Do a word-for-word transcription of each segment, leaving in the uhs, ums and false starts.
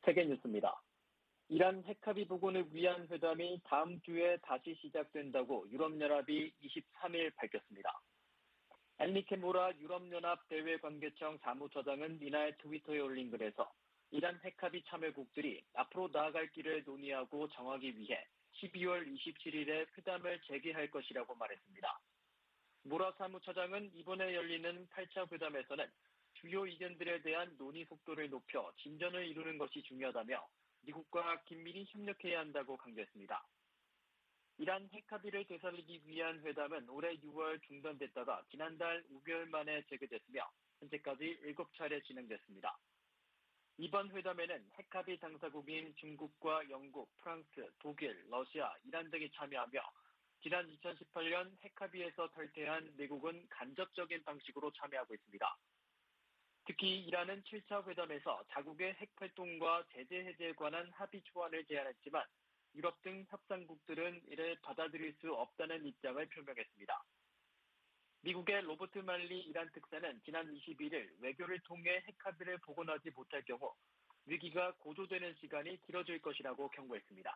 세계뉴스입니다. 이란 핵합의 복원을 위한 회담이 다음 주에 다시 시작된다고 유럽연합이 이십삼 일 밝혔습니다. 엔리케 모라 유럽연합 대외관계청 사무처장은 이날 트위터에 올린 글에서 이란 핵합의 참여국들이 앞으로 나아갈 길을 논의하고 정하기 위해 십이월 이십칠일에 회담을 재개할 것이라고 말했습니다. 모라 사무처장은 이번에 열리는 팔 차 회담에서는 주요 이견들에 대한 논의 속도를 높여 진전을 이루는 것이 중요하다며 미국과 긴밀히 협력해야 한다고 강조했습니다. 이란 핵합의를 되살리기 위한 회담은 올해 유월 중단됐다가 지난달 오 개월 만에 재개됐으며 현재까지 일곱 차례 진행됐습니다. 이번 회담에는 핵합의 당사국인 중국과 영국, 프랑스, 독일, 러시아, 이란 등이 참여하며 지난 이천십팔 년 핵합의에서 탈퇴한 미국은 간접적인 방식으로 참여하고 있습니다. 특히 이란은 칠 차 회담에서 자국의 핵활동과 제재 해제에 관한 합의 초안을 제안했지만 유럽 등 협상국들은 이를 받아들일 수 없다는 입장을 표명했습니다. 미국의 로버트 말리 이란 특사는 지난 이십일일 외교를 통해 핵합의를 복원하지 못할 경우 위기가 고조되는 시간이 길어질 것이라고 경고했습니다.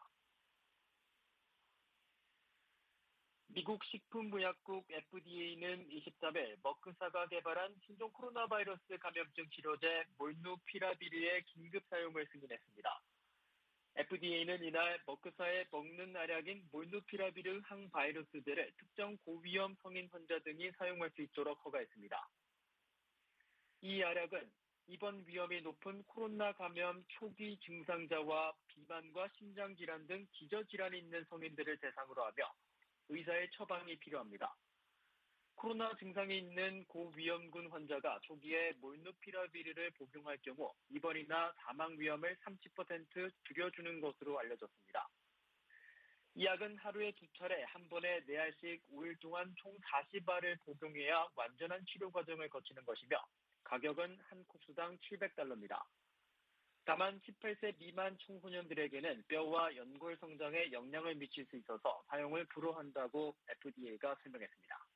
미국 식품의약국 에프디에이는 이십삼 일 머크사가 개발한 신종 코로나 바이러스 감염증 치료제 몰누피라비르의 긴급 사용을 승인했습니다. 에프디에이는 이날 머크사의 먹는 알약인 몰누피라비르 항바이러스제를 특정 고위험 성인 환자 등이 사용할 수 있도록 허가했습니다. 이 알약은 입원 위험이 높은 코로나 감염 초기 증상자와 비만과 심장질환 등 기저질환이 있는 성인들을 대상으로 하며 의사의 처방이 필요합니다. 코로나 증상이 있는 고위험군 환자가 초기에 몰누피라비르를 복용할 경우 입원이나 사망 위험을 삼십 퍼센트 줄여주는 것으로 알려졌습니다. 이 약은 하루에 두 차례 한 번에 네 알씩 오 일 동안 총 사십 알을 복용해야 완전한 치료 과정을 거치는 것이며 가격은 한 코스당 칠백 달러입니다. 다만 십팔 세 미만 청소년들에게는 뼈와 연골 성장에 영향을 미칠 수 있어서 사용을 불허한다고 에프디에이가 설명했습니다.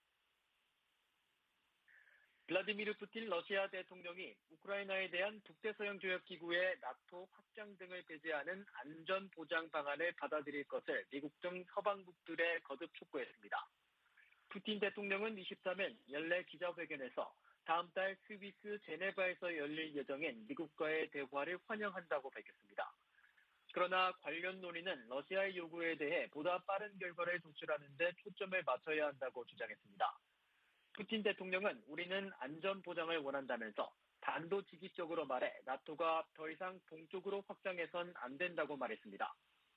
블라디미르 푸틴 러시아 대통령이 우크라이나에 대한 북대서양조약기구의 나토 확장 등을 배제하는 안전보장 방안을 받아들일 것을 미국 등 서방국들에 거듭 촉구했습니다. 푸틴 대통령은 이십삼 일 연례 기자회견에서 다음 달 스위스 제네바에서 열릴 예정인 미국과의 대화를 환영한다고 밝혔습니다. 그러나 관련 논의는 러시아의 요구에 대해 보다 빠른 결과를 도출하는 데 초점을 맞춰야 한다고 주장했습니다. 푸틴 대통령은 우리는 안전 보장을 원한다면서 단도직입적으로 말해 나토가 더 이상 동쪽으로 확장해선 안 된다고 말했습니다.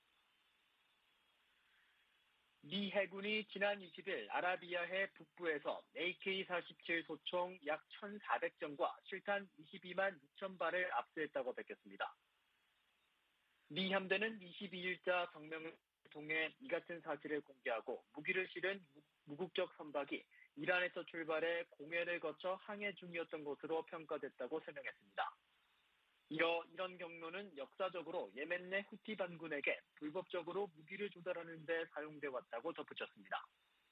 미 해군이 지난 이십 일 아라비아해 북부에서 에이케이 사십칠 소총 약 천사백 정과 실탄 이십이만 이천 발을 압수했다고 밝혔습니다. 미 함대는 이십이 일자 성명을 통해 이 같은 사실을 공개하고 무기를 실은 무국적 선박이 이란에서 출발해 공해를 거쳐 항해 중이었던 것으로 평가됐다고 설명했습니다. 이어 이런 경로는 역사적으로 예멘 내 후티 반군에게 불법적으로 무기를 조달하는 데 사용돼 왔다고 덧붙였습니다.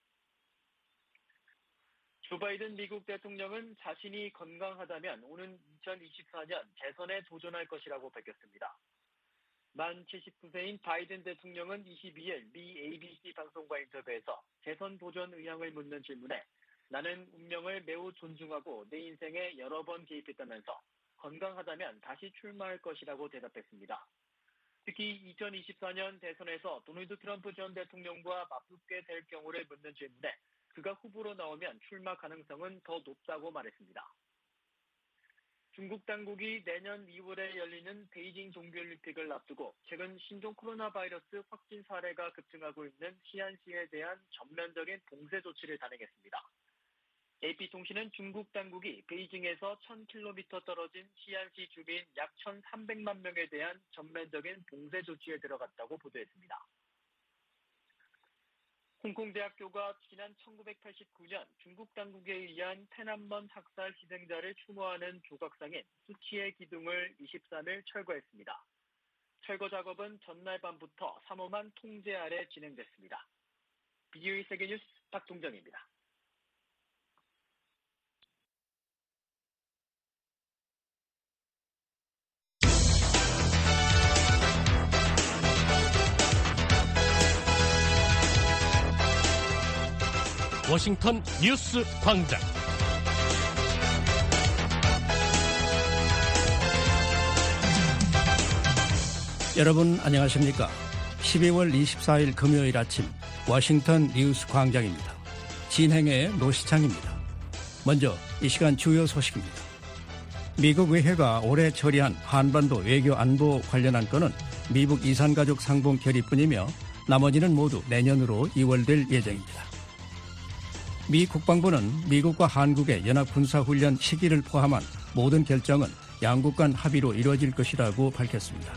조 바이든 미국 대통령은 자신이 건강하다면 오는 이천이십사 년 재선에 도전할 것이라고 밝혔습니다. 만 칠십구 세인 바이든 대통령은 이십이 일 미 에이비씨 방송과 인터뷰에서 재선 도전 의향을 묻는 질문에 나는 운명을 매우 존중하고 내 인생에 여러 번 개입했다면서 건강하다면 다시 출마할 것이라고 대답했습니다. 특히 이천이십사 년 대선에서 도널드 트럼프 전 대통령과 맞붙게 될 경우를 묻는 질문에 그가 후보로 나오면 출마 가능성은 더 높다고 말했습니다. 중국 당국이 내년 이월에 열리는 베이징 동계올림픽을 앞두고 최근 신종 코로나 바이러스 확진 사례가 급증하고 있는 시안시에 대한 전면적인 봉쇄 조치를 단행했습니다. 에이피통신은 중국 당국이 베이징에서 천 킬로미터 떨어진 시안시 주민 약 천삼백만 명에 대한 전면적인 봉쇄 조치에 들어갔다고 보도했습니다. 홍콩대학교가 지난 천구백팔십구 년 중국 당국에 의한天安문 학살 희생자를 추모하는 조각상인 수치의 기둥을 이십삼 일 철거했습니다. 철거 작업은 전날 밤부터 삼엄한 통제 아래 진행됐습니다. 비디오이 세계뉴스 박동정입니다. 워싱턴 뉴스 광장. 여러분 안녕하십니까? 십이월 이십사일 금요일 아침 워싱턴 뉴스 광장입니다. 진행의 노시창입니다. 먼저 이 시간 주요 소식입니다. 미국 의회가 올해 처리한 한반도 외교 안보 관련한 건은 미국 이산가족 상봉 결의뿐이며 나머지는 모두 내년으로 이월될 예정입니다. 미 국방부는 미국과 한국의 연합군사훈련 시기를 포함한 모든 결정은 양국 간 합의로 이루어질 것이라고 밝혔습니다.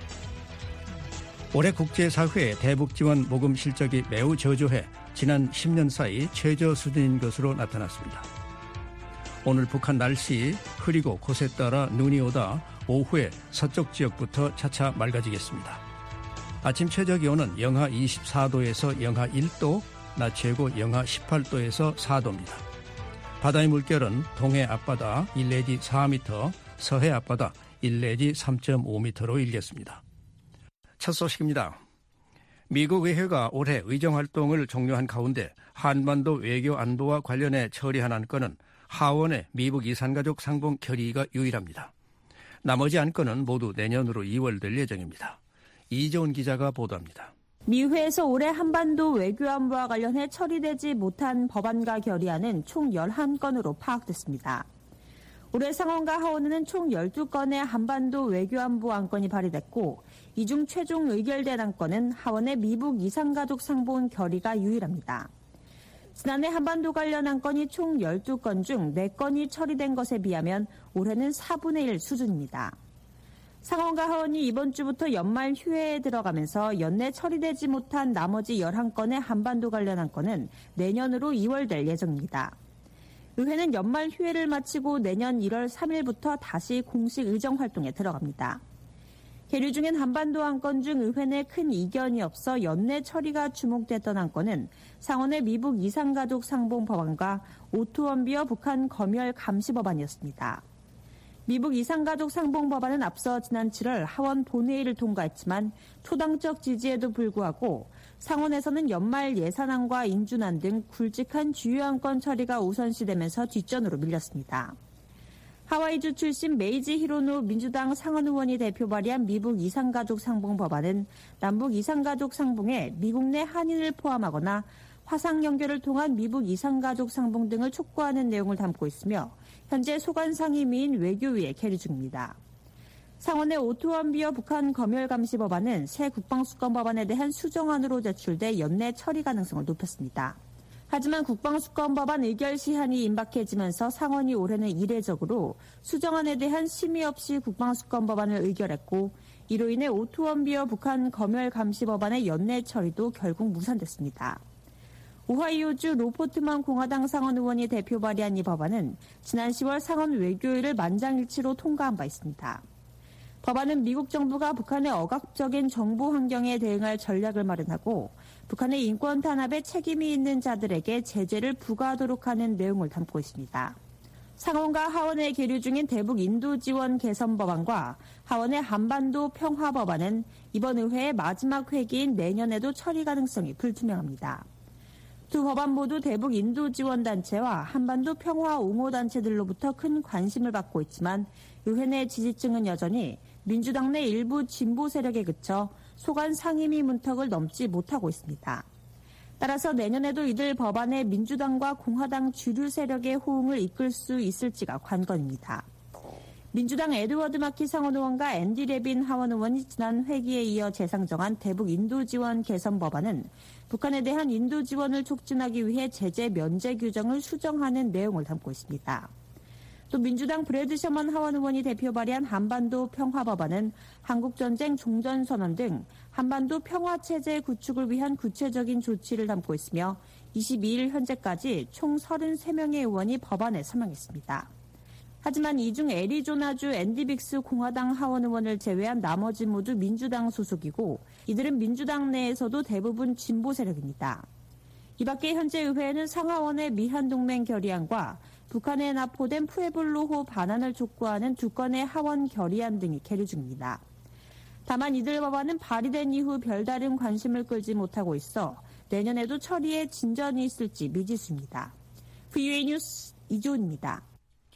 올해 국제사회의 대북지원 모금 실적이 매우 저조해 지난 십 년 사이 최저 수준인 것으로 나타났습니다. 오늘 북한 날씨 흐리고 곳에 따라 눈이 오다 오후에 서쪽 지역부터 차차 맑아지겠습니다. 아침 최저기온은 영하 이십사도에서 영하 일도, 낮 최고 영하 십팔도에서 사도입니다. 바다의 물결은 동해 앞바다 일 내지 사 미터, 서해 앞바다 일 내지 삼 점 오 미터로 일겠습니다. 첫 소식입니다. 미국 의회가 올해 의정활동을 종료한 가운데 한반도 외교 안보와 관련해 처리한 안건은 하원의 미국 이산가족 상봉 결의가 유일합니다. 나머지 안건은 모두 내년으로 이월될 예정입니다. 이재훈 기자가 보도합니다. 미 의회에서 올해 한반도 외교 안보와 관련해 처리되지 못한 법안과 결의안은 총 열한 건으로 파악됐습니다. 올해 상원과 하원에는 총 열두 건의 한반도 외교 안보 안건이 발의됐고 이 중 최종 의결된 안건은 하원의 미국 이산가족 상봉 결의가 유일합니다. 지난해 한반도 관련 안건이 총 열두 건 중 네 건이 처리된 것에 비하면 올해는 사분의 일 수준입니다. 상원과 하원이 이번 주부터 연말 휴회에 들어가면서 연내 처리되지 못한 나머지 열한 건의 한반도 관련 안건은 내년으로 이월될 예정입니다. 의회는 연말 휴회를 마치고 내년 일월 삼일부터 다시 공식 의정 활동에 들어갑니다. 계류 중엔 한반도 안건 중 의회 내 큰 이견이 없어 연내 처리가 주목됐던 안건은 상원의 미국 이산가족 상봉 법안과 오토원비어 북한 검열 감시 법안이었습니다. 미국 이산가족 상봉 법안은 앞서 지난 칠월 하원 본회의를 통과했지만 초당적 지지에도 불구하고 상원에서는 연말 예산안과 인준안 등 굵직한 주요 안건 처리가 우선시되면서 뒷전으로 밀렸습니다. 하와이주 출신 메이지 히로노 민주당 상원 의원이 대표 발의한 미국 이산가족 상봉 법안은 남북 이산가족 상봉에 미국 내 한인을 포함하거나 화상 연결을 통한 미국 이산가족 상봉 등을 촉구하는 내용을 담고 있으며 현재 소관상임위인 외교위에 계류 중입니다. 상원의 오토원비어 북한 검열 감시 법안은 새 국방수권 법안에 대한 수정안으로 제출돼 연내 처리 가능성을 높였습니다. 하지만 국방수권 법안 의결 시한이 임박해지면서 상원이 올해는 이례적으로 수정안에 대한 심의 없이 국방수권 법안을 의결했고 이로 인해 오토원비어 북한 검열 감시 법안의 연내 처리도 결국 무산됐습니다. 오하이오주 로포트먼 공화당 상원 의원이 대표 발의한 이 법안은 지난 시월 상원 외교위를 만장일치로 통과한 바 있습니다. 법안은 미국 정부가 북한의 억압적인 정보 환경에 대응할 전략을 마련하고 북한의 인권 탄압에 책임이 있는 자들에게 제재를 부과하도록 하는 내용을 담고 있습니다. 상원과 하원에 계류 중인 대북 인도 지원 개선 법안과 하원의 한반도 평화 법안은 이번 의회의 마지막 회기인 내년에도 처리 가능성이 불투명합니다. 두 법안 모두 대북 인도 지원 단체와 한반도 평화 옹호 단체들로부터 큰 관심을 받고 있지만 의회 내 지지층은 여전히 민주당 내 일부 진보 세력에 그쳐 소관 상임위 문턱을 넘지 못하고 있습니다. 따라서 내년에도 이들 법안에 민주당과 공화당 주류 세력의 호응을 이끌 수 있을지가 관건입니다. 민주당 에드워드 마키 상원 의원과 앤디 레빈 하원 의원이 지난 회기에 이어 재상정한 대북 인도 지원 개선 법안은 북한에 대한 인도 지원을 촉진하기 위해 제재 면제 규정을 수정하는 내용을 담고 있습니다. 또 민주당 브래드 셔먼 하원 의원이 대표 발의한 한반도 평화 법안은 한국전쟁 종전선언 등 한반도 평화체제 구축을 위한 구체적인 조치를 담고 있으며 이십이일 현재까지 총 서른세 명의 의원이 법안에 서명했습니다. 하지만 이 중 애리조나주 앤디 빅스 공화당 하원 의원을 제외한 나머지 모두 민주당 소속이고 이들은 민주당 내에서도 대부분 진보 세력입니다. 이 밖에 현재 의회에는 상하원의 미한동맹 결의안과 북한에 납포된 푸에블로호 반환을 촉구하는 두 건의 하원 결의안 등이 계류 중입니다. 다만 이들 법안은 발의된 이후 별다른 관심을 끌지 못하고 있어 내년에도 처리에 진전이 있을지 미지수입니다. 브이오에이 뉴스 이주은입니다.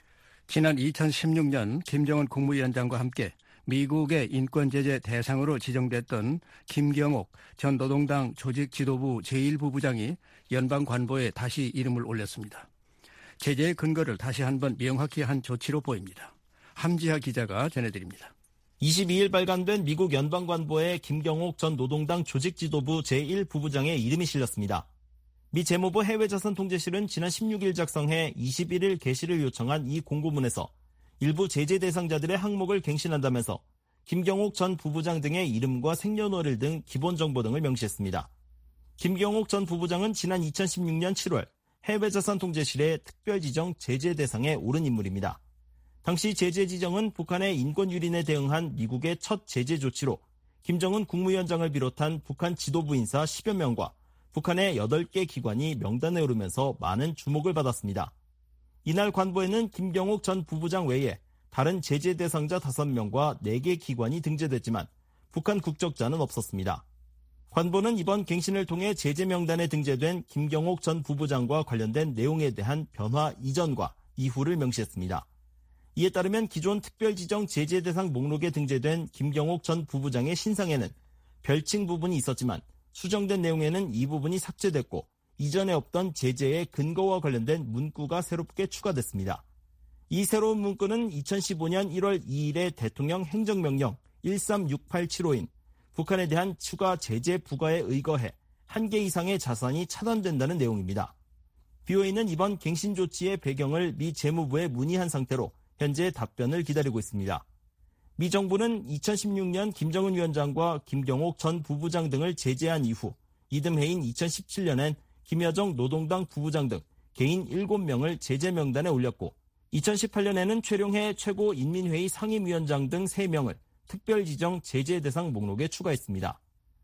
지난 이천십육 년 김정은 국무위원장과 함께 미국의 인권제재 대상으로 지정됐던 김경옥 전 노동당 조직 지도부 제일 부부장이 연방관보에 다시 이름을 올렸습니다. 제재의 근거를 다시 한번 명확히 한 조치로 보입니다. 함지하 기자가 전해드립니다. 이십이일 발간된 미국 연방관보에 김경옥 전 노동당 조직지도부 제일 부부장의 이름이 실렸습니다. 미 재무부 해외자산통제실은 지난 십육일 작성해 이십일일 게시를 요청한 이 공고문에서 일부 제재 대상자들의 항목을 갱신한다면서 김경옥 전 부부장 등의 이름과 생년월일 등 기본 정보 등을 명시했습니다. 김경옥 전 부부장은 지난 이천십육 년 칠월 해외자산통제실의 특별지정 제재 대상에 오른 인물입니다. 당시 제재 지정은 북한의 인권 유린에 대응한 미국의 첫 제재 조치로 김정은 국무위원장을 비롯한 북한 지도부 인사 십여 명과 북한의 여덟 개 기관이 명단에 오르면서 많은 주목을 받았습니다. 이날 관보에는 김경옥 전 부부장 외에 다른 제재 대상자 다섯 명과 네 개 기관이 등재됐지만 북한 국적자는 없었습니다. 관보는 이번 갱신을 통해 제재 명단에 등재된 김경옥 전 부부장과 관련된 내용에 대한 변화 이전과 이후를 명시했습니다. 이에 따르면 기존 특별지정 제재 대상 목록에 등재된 김경옥 전 부부장의 신상에는 별칭 부분이 있었지만 수정된 내용에는 이 부분이 삭제됐고 이전에 없던 제재의 근거와 관련된 문구가 새롭게 추가됐습니다. 이 새로운 문구는 이천십오년 일월 이일의 대통령 행정명령 일삼육팔칠오인 북한에 대한 추가 제재 부과에 의거해 한 개 이상의 자산이 차단된다는 내용입니다. 비오에이는 이번 갱신 조치의 배경을 미 재무부에 문의한 상태로 현재 답변을 기다리고 있습니다. 미 정부는 이천십육 년 김정은 위원장과 김경옥 전 부부장 등을 제재한 이후 이듬해인 이천십칠 년엔 김여정 노동당 부부장 등 개인 일곱 명을 제재 명단에 올렸고 이천십팔 년에는 최룡해 최고인민회의 상임위원장 등 세 명을 특별지정 제재 대상 목록에 추가했습니다.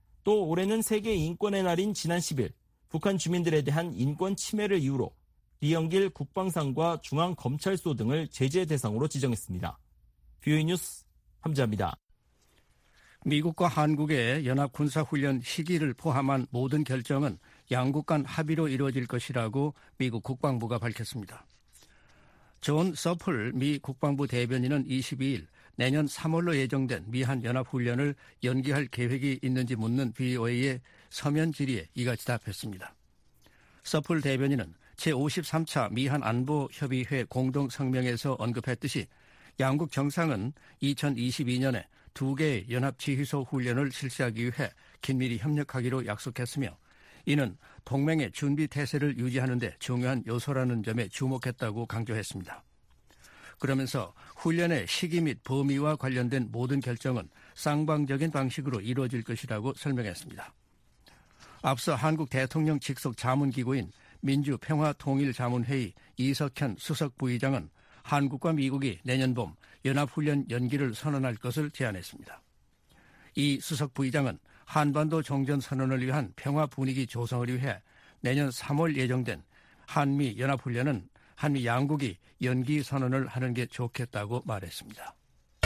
또 올해는 세계 인권의 날인 지난 십일 북한 주민들에 대한 인권 침해를 이유로 리영길 국방상과 중앙검찰소 등을 제재 대상으로 지정했습니다. 브이오에이 뉴스 함지하입니다. 미국과 한국의 연합군사훈련 시기를 포함한 모든 결정은 양국 간 합의로 이루어질 것이라고 미국 국방부가 밝혔습니다. 존 서플 미 국방부 대변인은 이십이일 내년 삼월로 예정된 미한 연합훈련을 연기할 계획이 있는지 묻는 브이오에이의 서면 질의에 이같이 답했습니다. 서플 대변인은 제오십삼 차 미한 안보협의회 공동성명에서 언급했듯이 양국 정상은 이천이십이 년에 두 개의 연합지휘소 훈련을 실시하기 위해 긴밀히 협력하기로 약속했으며 이는 동맹의 준비 태세를 유지하는 데 중요한 요소라는 점에 주목했다고 강조했습니다. 그러면서 훈련의 시기 및 범위와 관련된 모든 결정은 쌍방적인 방식으로 이루어질 것이라고 설명했습니다. 앞서 한국 대통령 직속 자문기구인 민주평화통일자문회의 이석현 수석 부의장은 한국과 미국이 내년 봄 연합훈련 연기를 선언할 것을 제안했습니다. 이 수석 부의장은 한반도 종전선언을 위한 평화 분위기 조성을 위해 내년 삼월 예정된 한미 연합훈련은 한미 양국이 연기 선언을 하는 게 좋겠다고 말했습니다.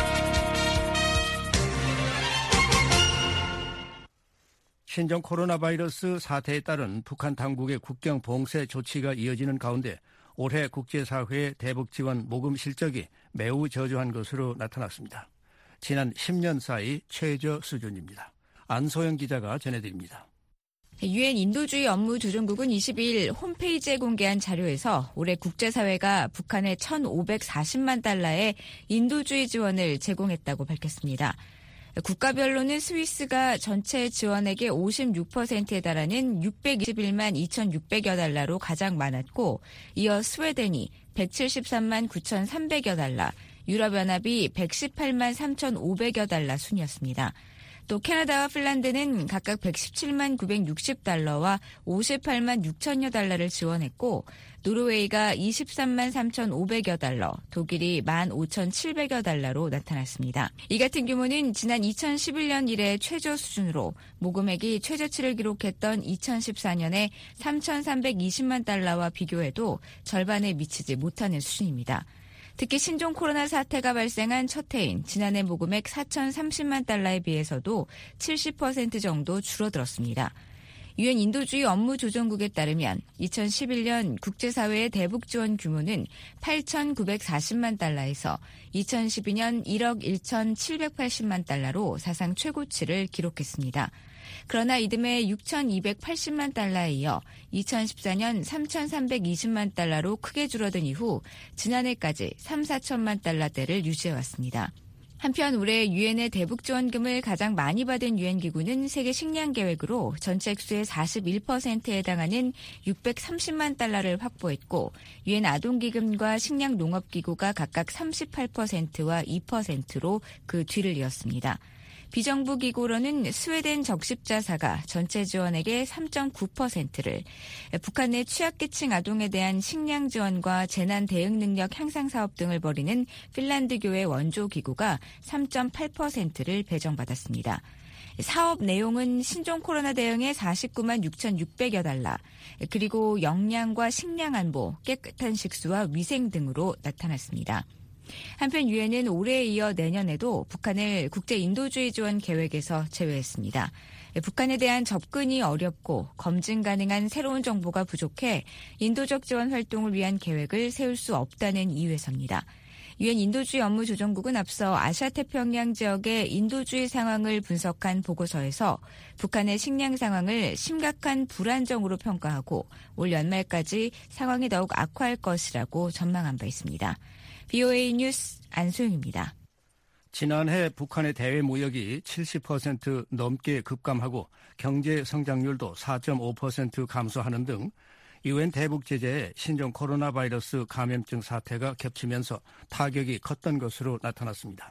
신종 코로나 바이러스 사태에 따른 북한 당국의 국경 봉쇄 조치가 이어지는 가운데 올해 국제사회의 대북 지원 모금 실적이 매우 저조한 것으로 나타났습니다. 지난 십 년 사이 최저 수준입니다. 안소영 기자가 전해드립니다. 유엔 인도주의 업무조정국은 이십이일 홈페이지에 공개한 자료에서 올해 국제사회가 북한에 천오백사십만 달러의 인도주의 지원을 제공했다고 밝혔습니다. 국가별로는 스위스가 전체 지원액의 오십육 퍼센트에 달하는 육백이십일만 이천육백여 달러로 가장 많았고 이어 스웨덴이 백칠십삼만 구천삼백여 달러, 유럽연합이 백십팔만 삼천오백여 달러 순이었습니다. 또 캐나다와 핀란드는 각각 백십칠만 구백육십 달러와 오십팔만 육천여 달러를 지원했고 노르웨이가 이십삼만 삼천오백여 달러, 독일이 만 오천칠백여 달러로 나타났습니다. 이 같은 규모는 지난 이천십일 년 이래 최저 수준으로 모금액이 최저치를 기록했던 이천십사 년에 삼천삼백이십만 달러와 비교해도 절반에 미치지 못하는 수준입니다. 특히 신종 코로나 사태가 발생한 첫 해인 지난해 모금액 사천삼십만 달러에 비해서도 칠십 퍼센트 정도 줄어들었습니다. 유엔 인도주의 업무조정국에 따르면 이천십일 년 국제사회의 대북 지원 규모는 팔천구백사십만 달러에서 이천십이 년 일억 천칠백팔십만 달러로 사상 최고치를 기록했습니다. 그러나 이듬해 육천이백팔십만 달러에 이어 이천십사 년 삼천삼백이십만 달러로 크게 줄어든 이후 지난해까지 삼, 사천만 달러대를 유지해왔습니다. 한편 올해 유엔의 대북 지원금을 가장 많이 받은 유엔 기구는 세계 식량 계획으로 전체 액수의 사십일 퍼센트에 해당하는 육백삼십만 달러를 확보했고 유엔 아동기금과 식량농업기구가 각각 삼십팔 퍼센트와 이 퍼센트로 그 뒤를 이었습니다. 비정부 기구로는 스웨덴 적십자사가 전체 지원액의 삼 점 구 퍼센트를, 북한 내 취약계층 아동에 대한 식량 지원과 재난 대응 능력 향상 사업 등을 벌이는 핀란드교회 원조 기구가 삼 점 팔 퍼센트를 배정받았습니다. 사업 내용은 신종 코로나 대응에 사십구만 육천육백여 달러, 그리고 역량과 식량 안보, 깨끗한 식수와 위생 등으로 나타났습니다. 한편 유엔은 올해에 이어 내년에도 북한을 국제 인도주의 지원 계획에서 제외했습니다. 북한에 대한 접근이 어렵고 검증 가능한 새로운 정보가 부족해 인도적 지원 활동을 위한 계획을 세울 수 없다는 이유에서입니다. 유엔 인도주의 업무조정국은 앞서 아시아태평양 지역의 인도주의 상황을 분석한 보고서에서 북한의 식량 상황을 심각한 불안정으로 평가하고 올 연말까지 상황이 더욱 악화할 것이라고 전망한 바 있습니다. 비오에이 뉴스 안소영입니다. 지난해 북한의 대외 무역이 칠십 퍼센트 넘게 급감하고 경제 성장률도 사 점 오 퍼센트 감소하는 등 유엔 대북 제재에 신종 코로나 바이러스 감염증 사태가 겹치면서 타격이 컸던 것으로 나타났습니다.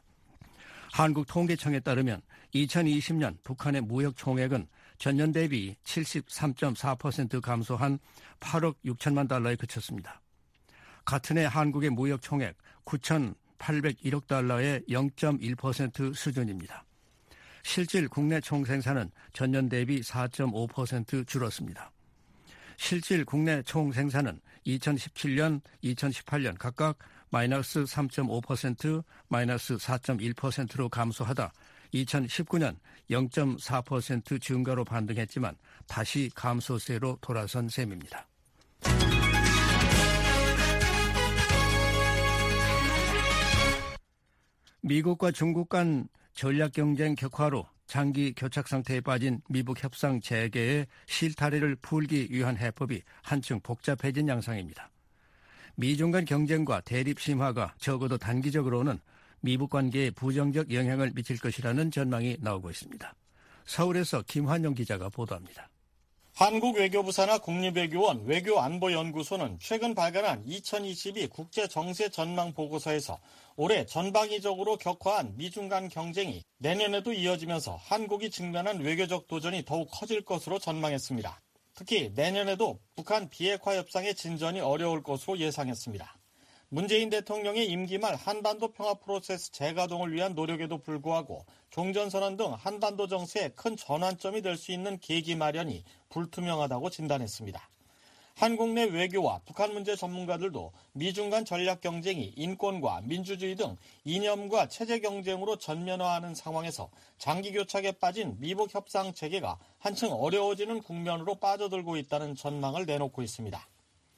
한국통계청에 따르면 이천이십 년 북한의 무역 총액은 전년 대비 칠십삼 점 사 퍼센트 감소한 팔억 육천만 달러에 그쳤습니다. 같은 해 한국의 무역 총액 구천팔백일억 달러의 영 점 일 퍼센트 수준입니다. 실질 국내 총생산은 전년 대비 사 점 오 퍼센트 줄었습니다. 실질 국내 총생산은 이천십칠 년, 이천십팔 년 각각 마이너스 삼 점 오 퍼센트, 마이너스 사 점 일 퍼센트로 감소하다 이천십구 년 영 점 사 퍼센트 증가로 반등했지만 다시 감소세로 돌아선 셈입니다. 미국과 중국 간 전략경쟁 격화로 장기 교착 상태에 빠진 미북 협상 재개의 실타래를 풀기 위한 해법이 한층 복잡해진 양상입니다. 미중 간 경쟁과 대립 심화가 적어도 단기적으로는 미북 관계에 부정적 영향을 미칠 것이라는 전망이 나오고 있습니다. 서울에서 김환영 기자가 보도합니다. 한국 외교부 산하 국립외교원 외교안보연구소는 최근 발간한 이천이십이 국제정세 전망 보고서에서 올해 전방위적으로 격화한 미중 간 경쟁이 내년에도 이어지면서 한국이 직면한 외교적 도전이 더욱 커질 것으로 전망했습니다. 특히 내년에도 북한 비핵화 협상의 진전이 어려울 것으로 예상했습니다. 문재인 대통령의 임기 말 한반도 평화 프로세스 재가동을 위한 노력에도 불구하고 종전선언 등 한반도 정세의 큰 전환점이 될 수 있는 계기 마련이 불투명하다고 진단했습니다. 한국 내 외교와 북한 문제 전문가들도 미중 간 전략 경쟁이 인권과 민주주의 등 이념과 체제 경쟁으로 전면화하는 상황에서 장기 교착에 빠진 미북 협상 체계가 한층 어려워지는 국면으로 빠져들고 있다는 전망을 내놓고 있습니다.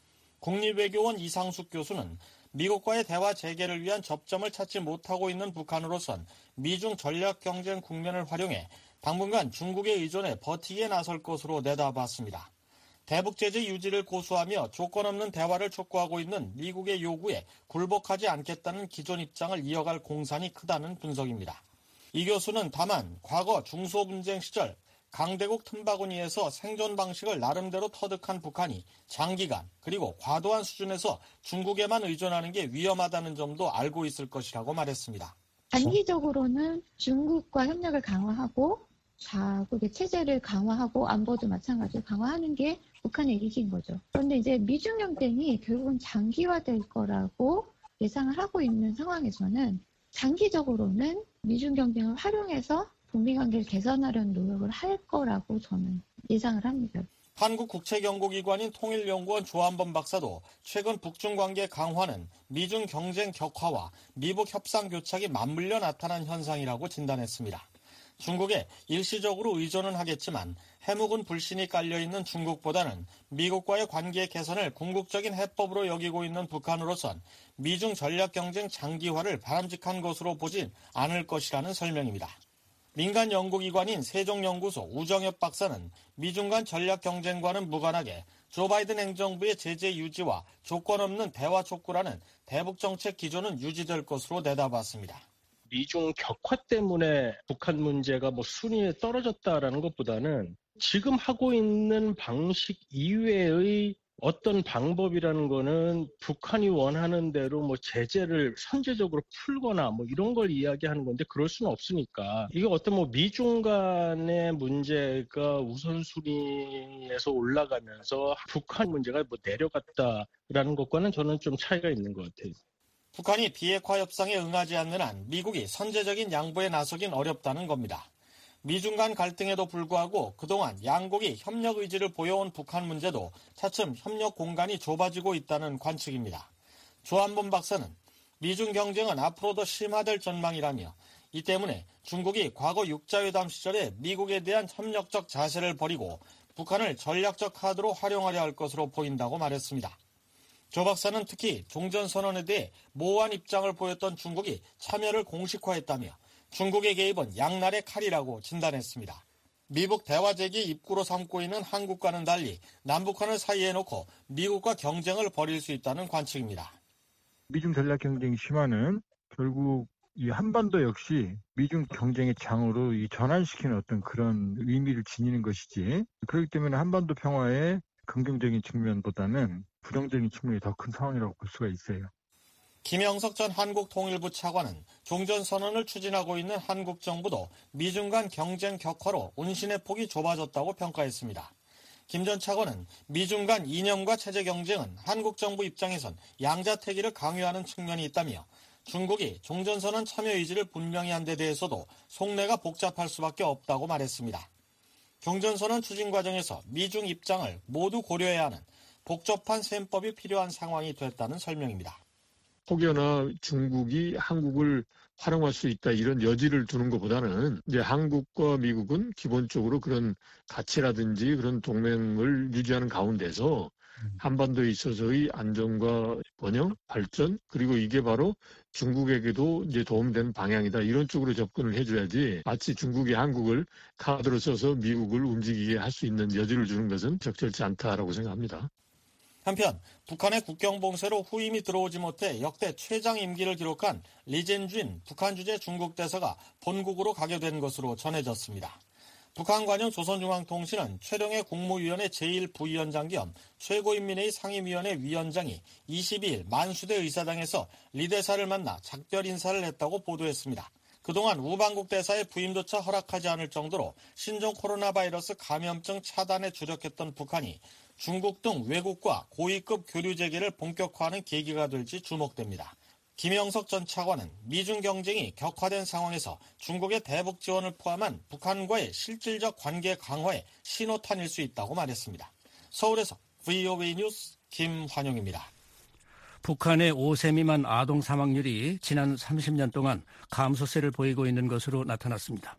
국립외교원 이상숙 교수는 미국과의 대화 재개를 위한 접점을 찾지 못하고 있는 북한으로선 미중 전략 경쟁 국면을 활용해 당분간 중국의 의존에 버티기에 나설 것으로 내다봤습니다. 대북 제재 유지를 고수하며 조건 없는 대화를 촉구하고 있는 미국의 요구에 굴복하지 않겠다는 기존 입장을 이어갈 공산이 크다는 분석입니다. 이 교수는 다만 과거 중소분쟁 시절 강대국 틈바구니에서 생존 방식을 나름대로 터득한 북한이 장기간 그리고 과도한 수준에서 중국에만 의존하는 게 위험하다는 점도 알고 있을 것이라고 말했습니다. 단기적으로는 중국과 협력을 강화하고 자국의 체제를 강화하고 안보도 마찬가지로 강화하는 게 북한의 이익인 거죠. 그런데 이제 미중 경쟁이 결국은 장기화될 거라고 예상을 하고 있는 상황에서는 장기적으로는 미중 경쟁을 활용해서 북미 관계를 개선하려는 노력을 할 거라고 저는 예상을 합니다. 한국국책연구기관인 통일연구원 조한범 박사도 최근 북중 관계 강화는 미중 경쟁 격화와 미북 협상 교착이 맞물려 나타난 현상이라고 진단했습니다. 중국에 일시적으로 의존은 하겠지만 해묵은 불신이 깔려있는 중국보다는 미국과의 관계 개선을 궁극적인 해법으로 여기고 있는 북한으로선 미중 전략 경쟁 장기화를 바람직한 것으로 보진 않을 것이라는 설명입니다. 민간 연구기관인 세종연구소 우정엽 박사는 미중 간 전략 경쟁과는 무관하게 조 바이든 행정부의 제재 유지와 조건 없는 대화 촉구라는 대북 정책 기조는 유지될 것으로 내다봤습니다. 미중 격화 때문에 북한 문제가 뭐 순위에 떨어졌다라는 것보다는 지금 하고 있는 방식 이외의 어떤 방법이라는 거는 북한이 원하는 대로 뭐 제재를 선제적으로 풀거나 뭐 이런 걸 이야기하는 건데 그럴 수는 없으니까 이게 어떤 뭐 미중 간의 문제가 우선순위에서 올라가면서 북한 문제가 뭐 내려갔다라는 것과는 저는 좀 차이가 있는 것 같아요. 북한이 비핵화 협상에 응하지 않는 한 미국이 선제적인 양보에 나서긴 어렵다는 겁니다. 미중 간 갈등에도 불구하고 그동안 양국이 협력 의지를 보여온 북한 문제도 차츰 협력 공간이 좁아지고 있다는 관측입니다. 조한범 박사는 미중 경쟁은 앞으로 더 심화될 전망이라며 이 때문에 중국이 과거 육자회담 시절에 미국에 대한 협력적 자세를 버리고 북한을 전략적 카드로 활용하려 할 것으로 보인다고 말했습니다. 조 박사는 특히 종전선언에 대해 모호한 입장을 보였던 중국이 참여를 공식화했다며 중국의 개입은 양날의 칼이라고 진단했습니다. 미북 대화 제기 입구로 삼고 있는 한국과는 달리 남북한을 사이에 놓고 미국과 경쟁을 벌일 수 있다는 관측입니다. 미중 전략 경쟁 심화는 결국 이 한반도 역시 미중 경쟁의 장으로 이 전환시키는 어떤 그런 의미를 지니는 것이지, 그렇기 때문에 한반도 평화의 긍정적인 측면보다는 부정적인 측면이 더 큰 상황이라고 볼 수가 있어요. 김영석 전 한국통일부 차관은 종전선언을 추진하고 있는 한국 정부도 미중 간 경쟁 격화로 운신의 폭이 좁아졌다고 평가했습니다. 김 전 차관은 미중 간 이념과 체제 경쟁은 한국 정부 입장에선 양자택일을 강요하는 측면이 있다며 중국이 종전선언 참여 의지를 분명히 한 데 대해서도 속내가 복잡할 수밖에 없다고 말했습니다. 종전선언 추진 과정에서 미중 입장을 모두 고려해야 하는 복잡한 셈법이 필요한 상황이 됐다는 설명입니다. 혹여나 중국이 한국을 활용할 수 있다 이런 여지를 두는 것보다는 이제 한국과 미국은 기본적으로 그런 가치라든지 그런 동맹을 유지하는 가운데서 한반도에 있어서의 안정과 번영, 발전, 그리고 이게 바로 중국에게도 이제 도움되는 방향이다. 이런 쪽으로 접근을 해줘야지 마치 중국이 한국을 카드로 써서 미국을 움직이게 할 수 있는 여지를 주는 것은 적절치 않다라고 생각합니다. 한편 북한의 국경 봉쇄로 후임이 들어오지 못해 역대 최장 임기를 기록한 리젠쥔 북한 주재 중국 대사가 본국으로 가게 된 것으로 전해졌습니다. 북한 관영 조선중앙통신은 최룡해 국무위원회 제일 부위원장 겸 최고인민회의 상임위원회 위원장이 이십이일 만수대 의사당에서 리 대사를 만나 작별 인사를 했다고 보도했습니다. 그동안 우방국 대사의 부임조차 허락하지 않을 정도로 신종 코로나 바이러스 감염증 차단에 주력했던 북한이 중국 등 외국과 고위급 교류 재개를 본격화하는 계기가 될지 주목됩니다. 김영석 전 차관은 미중 경쟁이 격화된 상황에서 중국의 대북 지원을 포함한 북한과의 실질적 관계 강화에 신호탄일 수 있다고 말했습니다. 서울에서 브이오에이 뉴스 김환용입니다. 북한의 오 세 미만 아동 사망률이 지난 삼십 년 동안 감소세를 보이고 있는 것으로 나타났습니다.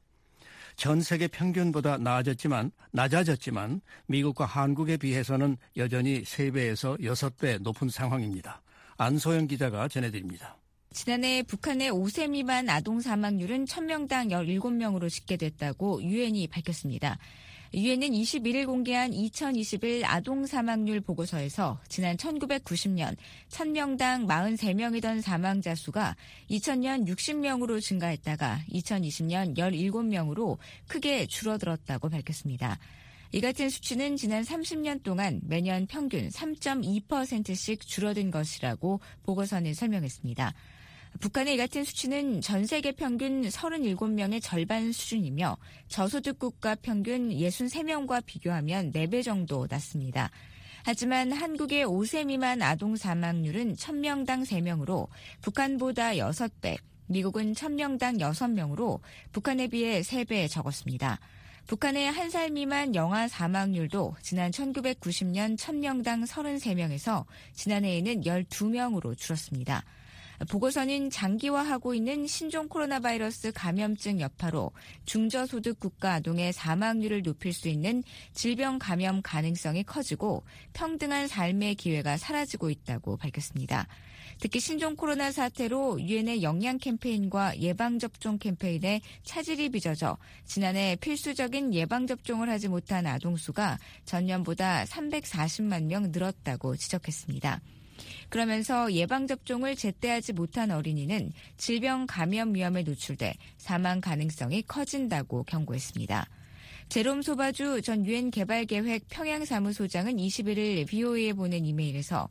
전 세계 평균보다 나아졌지만, 낮아졌지만 미국과 한국에 비해서는 여전히 세 배에서 여섯 배 높은 상황입니다. 안소영 기자가 전해드립니다. 지난해 북한의 오 세 미만 아동 사망률은 천 명당 열일곱 명으로 집계됐다고 유엔이 밝혔습니다. 유엔은 이십일일 공개한 이천이십일 아동 사망률 보고서에서 지난 천구백구십 년 천 명당 사십삼 명이던 사망자 수가 이천 년 육십 명으로 증가했다가 이천이십 년 열일곱 명으로 크게 줄어들었다고 밝혔습니다. 이 같은 수치는 지난 삼십 년 동안 매년 평균 삼 점 이 퍼센트씩 줄어든 것이라고 보고서는 설명했습니다. 북한의 이 같은 수치는 전 세계 평균 서른일곱 명의 절반 수준이며 저소득 국가 평균 육십삼 명과 비교하면 네 배 정도 낮습니다. 하지만 한국의 오 세 미만 아동 사망률은 천 명당 세 명으로 북한보다 여섯 배, 미국은 천 명당 여섯 명으로 북한에 비해 세 배 적었습니다. 북한의 한 살 미만 영아 사망률도 지난 천구백구십 년 천 명당 서른세 명에서 지난해에는 열두 명으로 줄었습니다. 보고서는 장기화하고 있는 신종 코로나 바이러스 감염증 여파로 중저소득 국가 아동의 사망률을 높일 수 있는 질병 감염 가능성이 커지고 평등한 삶의 기회가 사라지고 있다고 밝혔습니다. 특히 신종 코로나 사태로 유엔의 영양 캠페인과 예방접종 캠페인에 차질이 빚어져 지난해 필수적인 예방접종을 하지 못한 아동 수가 전년보다 삼백사십만 명 늘었다고 지적했습니다. 그러면서 예방접종을 제때 하지 못한 어린이는 질병 감염 위험에 노출돼 사망 가능성이 커진다고 경고했습니다. 제롬 소바주 전 유엔 개발계획 평양사무소장은 이십일일 브이오에이에 보낸 이메일에서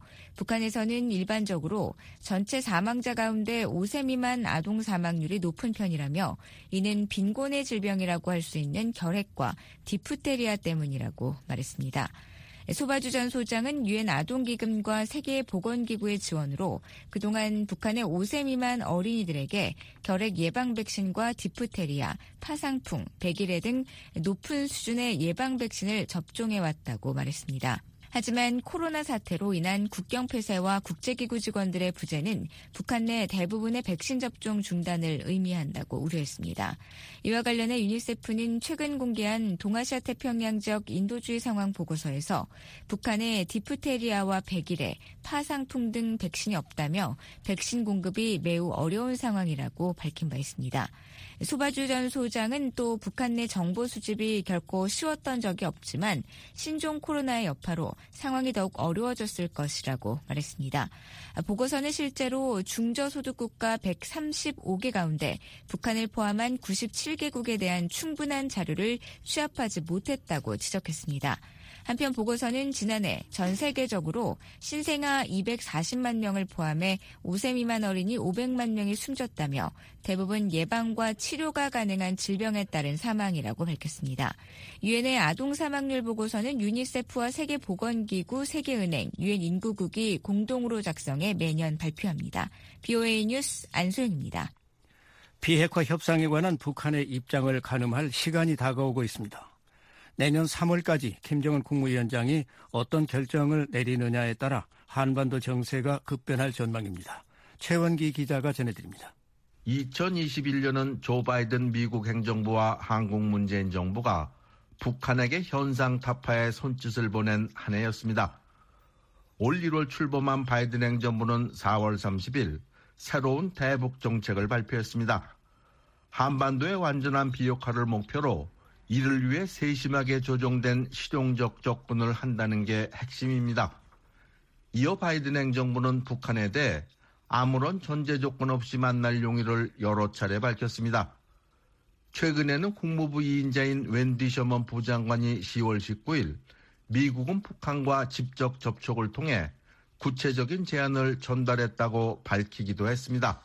북한에서는 일반적으로 전체 사망자 가운데 오 세 미만 아동 사망률이 높은 편이라며 이는 빈곤의 질병이라고 할 수 있는 결핵과 디프테리아 때문이라고 말했습니다. 소바주 전 소장은 유엔 아동기금과 세계보건기구의 지원으로 그동안 북한의 오 세 미만 어린이들에게 결핵 예방 백신과 디프테리아, 파상풍, 백일해 등 높은 수준의 예방 백신을 접종해왔다고 말했습니다. 하지만 코로나 사태로 인한 국경 폐쇄와 국제기구 직원들의 부재는 북한 내 대부분의 백신 접종 중단을 의미한다고 우려했습니다. 이와 관련해 유니세프는 최근 공개한 동아시아 태평양 지역 인도주의 상황 보고서에서 북한의 디프테리아와 백일해, 파상풍 등 백신이 없다며 백신 공급이 매우 어려운 상황이라고 밝힌 바 있습니다. 소바주 전 소장은 또 북한 내 정보 수집이 결코 쉬웠던 적이 없지만 신종 코로나의 여파로 상황이 더욱 어려워졌을 것이라고 말했습니다. 보고서는 실제로 중저소득 국가 백삼십오 개 가운데 북한을 포함한 구십칠 개국에 대한 충분한 자료를 취합하지 못했다고 지적했습니다. 한편 보고서는 지난해 전 세계적으로 신생아 이백사십만 명을 포함해 오 세 미만 어린이 오백만 명이 숨졌다며 대부분 예방과 치료가 가능한 질병에 따른 사망이라고 밝혔습니다. 유엔의 아동 사망률 보고서는 유니세프와 세계보건기구, 세계은행, 유엔 인구국이 공동으로 작성해 매년 발표합니다. 브이오에이 뉴스 안소영입니다. 비핵화 협상에 관한 북한의 입장을 가늠할 시간이 다가오고 있습니다. 내년 삼월까지 김정은 국무위원장이 어떤 결정을 내리느냐에 따라 한반도 정세가 급변할 전망입니다. 최원기 기자가 전해드립니다. 이천이십일 년은 조 바이든 미국 행정부와 한국 문재인 정부가 북한에게 현상 타파의 손짓을 보낸 한 해였습니다. 올 일월 출범한 바이든 행정부는 사월 삼십일 새로운 대북 정책을 발표했습니다. 한반도의 완전한 비핵화를 목표로 이를 위해 세심하게 조정된 실용적 접근을 한다는 게 핵심입니다. 이어 바이든 행정부는 북한에 대해 아무런 전제 조건 없이 만날 용의를 여러 차례 밝혔습니다. 최근에는 국무부 이인자인 웬디 셔먼 부장관이 시월 십구일 미국은 북한과 직접 접촉을 통해 구체적인 제안을 전달했다고 밝히기도 했습니다.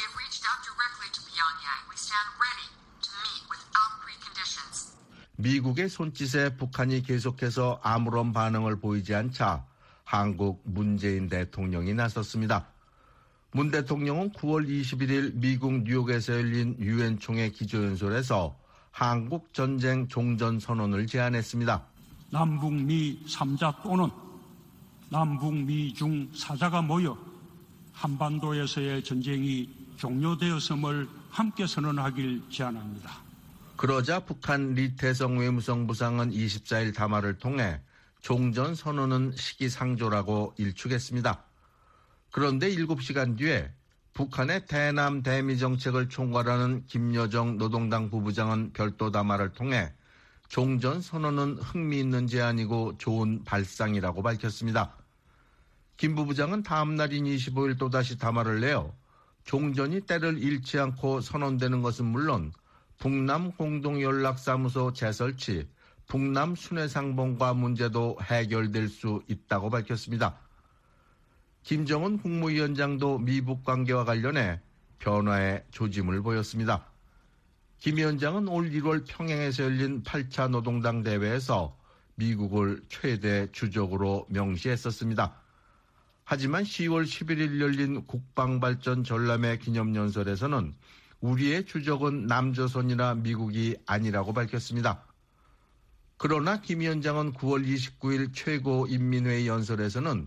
미국의 손짓에 북한이 계속해서 아무런 반응을 보이지 않자 한국 문재인 대통령이 나섰습니다. 문 대통령은 구월 이십일일 미국 뉴욕에서 열린 유엔 총회 기조연설에서 한국 전쟁 종전 선언을 제안했습니다. 남북미 삼자 또는 남북미 중 사자가 모여 한반도에서의 전쟁이 종료되었음을 함께 선언하길 제안합니다. 그러자 북한 리태성 외무성 부상은 이십사일 담화를 통해 종전 선언은 시기상조라고 일축했습니다. 그런데 일곱 시간 뒤에 북한의 대남 대미 정책을 총괄하는 김여정 노동당 부부장은 별도 담화를 통해 종전 선언은 흥미있는 제안이고 좋은 발상이라고 밝혔습니다. 김 부부장은 다음 날인 이십오일 또다시 담화를 내어 종전이 때를 잃지 않고 선언되는 것은 물론 북남 공동연락사무소 재설치, 북남 순회상봉과 문제도 해결될 수 있다고 밝혔습니다. 김정은 국무위원장도 미북 관계와 관련해 변화의 조짐을 보였습니다. 김 위원장은 올 일월 평양에서 열린 팔 차 노동당 대회에서 미국을 최대 주적으로 명시했었습니다. 하지만 시월 십일일 열린 국방발전 전람회 기념연설에서는 우리의 주적은 남조선이나 미국이 아니라고 밝혔습니다. 그러나 김 위원장은 구월 이십구일 최고인민회의 연설에서는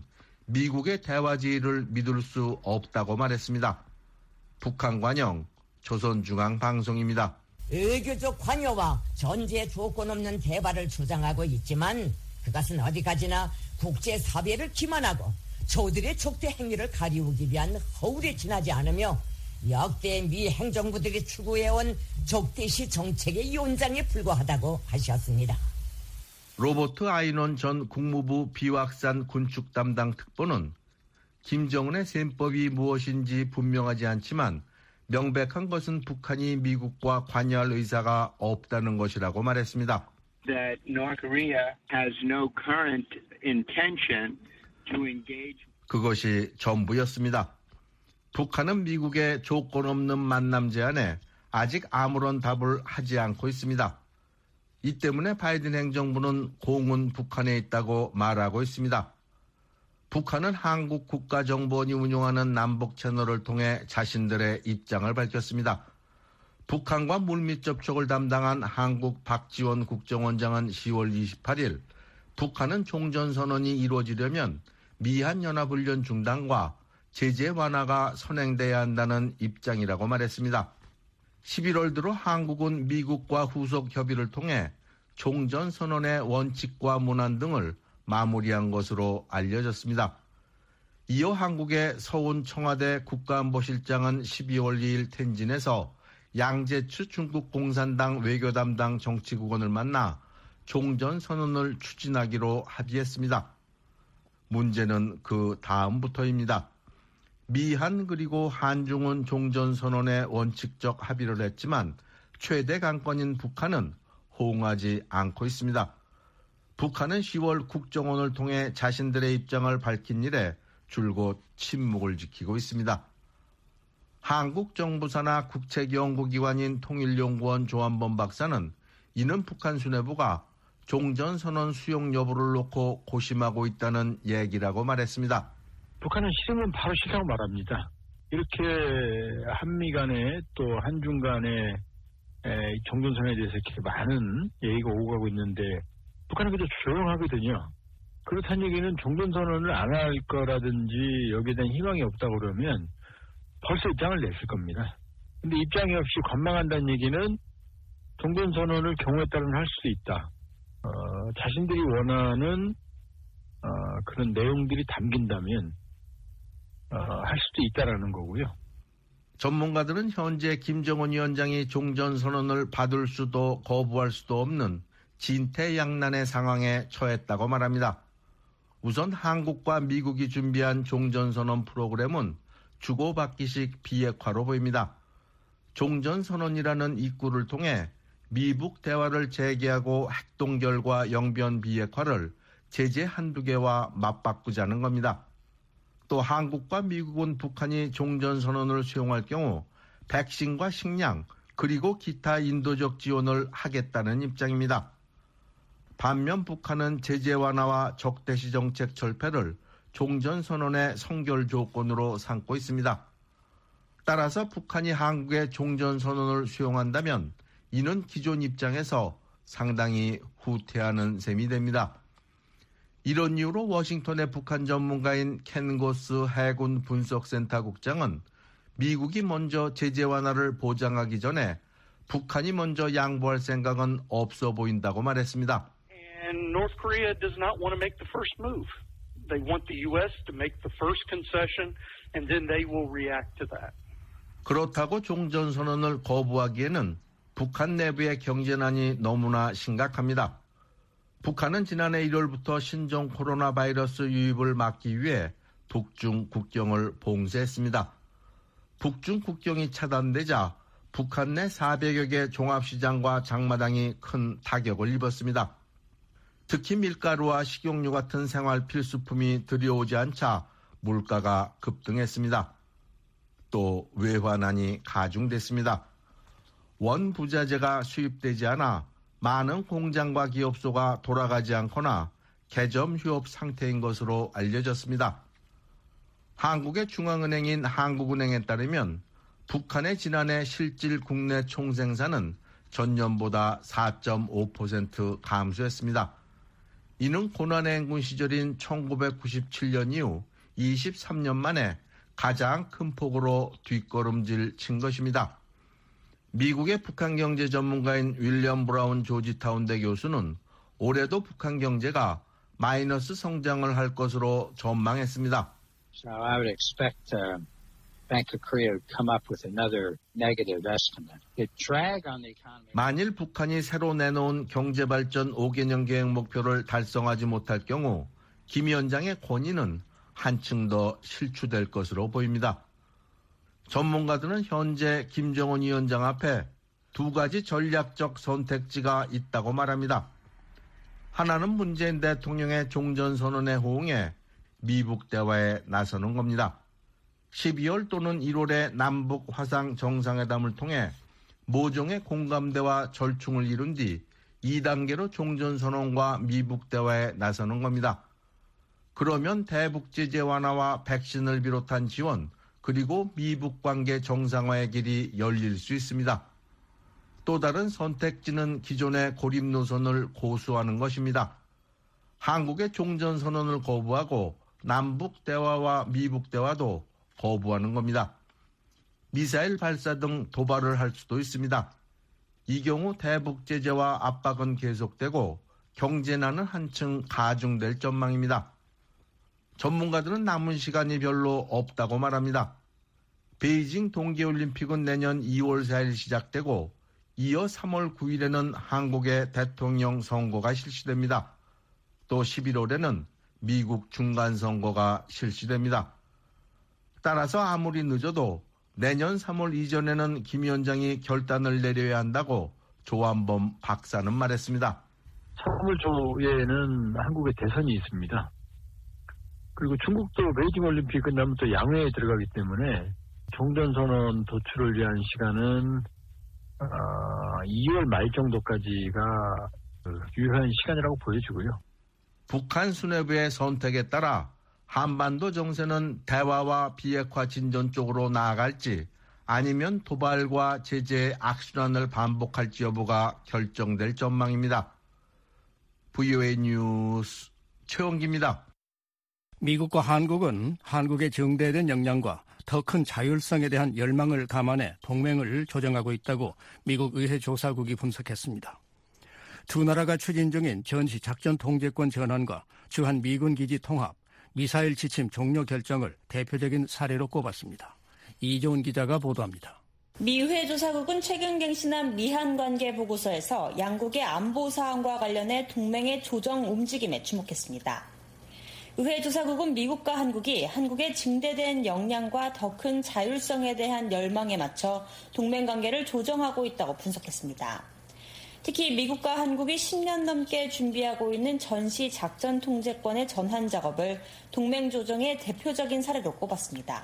미국의 대화 지휘를 믿을 수 없다고 말했습니다. 북한 관영 조선중앙방송입니다. 외교적 관여와 전제 조건 없는 대화를 주장하고 있지만 그것은 어디까지나 국제사회를 기만하고 저들의 적대 행위를 가리우기 위한 허울에 지나지 않으며 역대 미 행정부들이 추구해온 적대시 정책의 연장에 불과하다고 하셨습니다. 로버트 아이논 전 국무부 비확산 군축 담당 특보는 김정은의 셈법이 무엇인지 분명하지 않지만 명백한 것은 북한이 미국과 관여할 의사가 없다는 것이라고 말했습니다. That North Korea has no current intention to engage. 그것이 전부였습니다. 북한은 미국의 조건 없는 만남 제안에 아직 아무런 답을 하지 않고 있습니다. 이 때문에 바이든 행정부는 공은 북한에 있다고 말하고 있습니다. 북한은 한국 국가정보원이 운영하는 남북 채널을 통해 자신들의 입장을 밝혔습니다. 북한과 물밑 접촉을 담당한 한국 박지원 국정원장은 시월 이십팔일 북한은 종전선언이 이루어지려면 미한연합훈련 중단과 제재 완화가 선행돼야 한다는 입장이라고 말했습니다. 십일월 들어 한국은 미국과 후속 협의를 통해 종전선언의 원칙과 문안 등을 마무리한 것으로 알려졌습니다. 이어 한국의 서훈 청와대 국가안보실장은 십이월 이일 텐진에서 양재추 중국 공산당 외교 담당 정치국원을 만나 종전선언을 추진하기로 합의했습니다. 문제는 그 다음부터입니다. 미한 그리고 한중은 종전선언에 원칙적 합의를 했지만 최대 강권인 북한은 호응하지 않고 있습니다. 북한은 시월 국정원을 통해 자신들의 입장을 밝힌 이래 줄곧 침묵을 지키고 있습니다. 한국 정부 산하 국책연구기관인 통일연구원 조한범 박사는 이는 북한 수뇌부가 종전선언 수용 여부를 놓고 고심하고 있다는 얘기라고 말했습니다. 북한은 싫으면 바로 싫다고 말합니다. 이렇게 한미 간에 또 한중 간에 종전선언에 대해서 이렇게 많은 얘기가 오고 가고 있는데 북한은 그저 조용하거든요. 그렇다는 얘기는 종전선언을 안 할 거라든지 여기에 대한 희망이 없다 그러면 벌써 입장을 냈을 겁니다. 근데 입장이 없이 관망한다는 얘기는 종전선언을 경우에 따라서는 할 수 있다. 어, 자신들이 원하는 어, 그런 내용들이 담긴다면 어, 할 수도 있다라는 거고요. 전문가들은 현재 김정은 위원장이 종전선언을 받을 수도 거부할 수도 없는 진퇴양난의 상황에 처했다고 말합니다. 우선 한국과 미국이 준비한 종전선언 프로그램은 주고받기식 비핵화로 보입니다. 종전선언이라는 입구를 통해 미북 대화를 재개하고 핵동결과 영변 비핵화를 제재 한두 개와 맞바꾸자는 겁니다. 또 한국과 미국은 북한이 종전선언을 수용할 경우 백신과 식량 그리고 기타 인도적 지원을 하겠다는 입장입니다. 반면 북한은 제재 완화와 적대시 정책 철폐를 종전선언의 성결 조건으로 삼고 있습니다. 따라서 북한이 한국의 종전선언을 수용한다면 이는 기존 입장에서 상당히 후퇴하는 셈이 됩니다. 이런 이유로 워싱턴의 북한 전문가인 켄 고스 해군 분석센터 국장은 미국이 먼저 제재 완화를 보장하기 전에 북한이 먼저 양보할 생각은 없어 보인다고 말했습니다. And North Korea does not want to make the first move. They want the U S to make the first concession and then they will react to that. 그렇다고 종전선언을 거부하기에는 북한 내부의 경제난이 너무나 심각합니다. 북한은 지난해 일월부터 신종 코로나 바이러스 유입을 막기 위해 북중 국경을 봉쇄했습니다. 북중 국경이 차단되자 북한 내 사백여 개 종합시장과 장마당이 큰 타격을 입었습니다. 특히 밀가루와 식용유 같은 생활 필수품이 들여오지 않자 물가가 급등했습니다. 또 외환난이 가중됐습니다. 원부자재가 수입되지 않아 많은 공장과 기업소가 돌아가지 않거나 개점 휴업 상태인 것으로 알려졌습니다. 한국의 중앙은행인 한국은행에 따르면 북한의 지난해 실질 국내 총생산은 전년보다 사 점 오 퍼센트 감소했습니다. 이는 고난의 행군 시절인 천구백구십칠 년 이후 이십삼 년 만에 가장 큰 폭으로 뒷걸음질 친 것입니다. 미국의 북한 경제 전문가인 윌리엄 브라운 조지타운대 교수는 올해도 북한 경제가 마이너스 성장을 할 것으로 전망했습니다. So I would expect uh, Bank of Korea to come up with another negative estimate. The drag on the economy. 만일 북한이 새로 내놓은 경제발전 오 개년 계획 목표를 달성하지 못할 경우 김 위원장의 권위는 한층 더 실추될 것으로 보입니다. 전문가들은 현재 김정은 위원장 앞에 두 가지 전략적 선택지가 있다고 말합니다. 하나는 문재인 대통령의 종전선언에 호응해 미북 대화에 나서는 겁니다. 십이월 또는 일월에 남북 화상 정상회담을 통해 모종의 공감대와 절충을 이룬 뒤 이 단계로 종전선언과 미북 대화에 나서는 겁니다. 그러면 대북 제재 완화와 백신을 비롯한 지원, 그리고 미북 관계 정상화의 길이 열릴 수 있습니다. 또 다른 선택지는 기존의 고립 노선을 고수하는 것입니다. 한국의 종전선언을 거부하고 남북 대화와 미북 대화도 거부하는 겁니다. 미사일 발사 등 도발을 할 수도 있습니다. 이 경우 대북 제재와 압박은 계속되고 경제난은 한층 가중될 전망입니다. 전문가들은 남은 시간이 별로 없다고 말합니다. 베이징 동계올림픽은 내년 이월 사일 시작되고 이어 삼월 구일에는 한국의 대통령 선거가 실시됩니다. 또 십일월에는 미국 중간선거가 실시됩니다. 따라서 아무리 늦어도 내년 삼월 이전에는 김 위원장이 결단을 내려야 한다고 조한범 박사는 말했습니다. 삼월 초에는 한국의 대선이 있습니다. 그리고 중국도 베이징 올림픽 끝나면 또 양회에 들어가기 때문에 종전선언 도출을 위한 시간은 어, 이월 말 정도까지가 유효한 시간이라고 보여지고요. 북한 수뇌부의 선택에 따라 한반도 정세는 대화와 비핵화 진전 쪽으로 나아갈지 아니면 도발과 제재의 악순환을 반복할지 여부가 결정될 전망입니다. 브이오에이 뉴스 최원기입니다. 미국과 한국은 한국의 정대된 역량과 더 큰 자율성에 대한 열망을 감안해 동맹을 조정하고 있다고 미국 의회 조사국이 분석했습니다. 두 나라가 추진 중인 전시 작전 통제권 전환과 주한 미군 기지 통합, 미사일 지침 종료 결정을 대표적인 사례로 꼽았습니다. 이조은 기자가 보도합니다. 미 의회 조사국은 최근 갱신한 미한 관계 보고서에서 양국의 안보 사항과 관련해 동맹의 조정 움직임에 주목했습니다. 의회 조사국은 미국과 한국이 한국의 증대된 역량과 더 큰 자율성에 대한 열망에 맞춰 동맹 관계를 조정하고 있다고 분석했습니다. 특히 미국과 한국이 십 년 넘게 준비하고 있는 전시 작전 통제권의 전환 작업을 동맹 조정의 대표적인 사례로 꼽았습니다.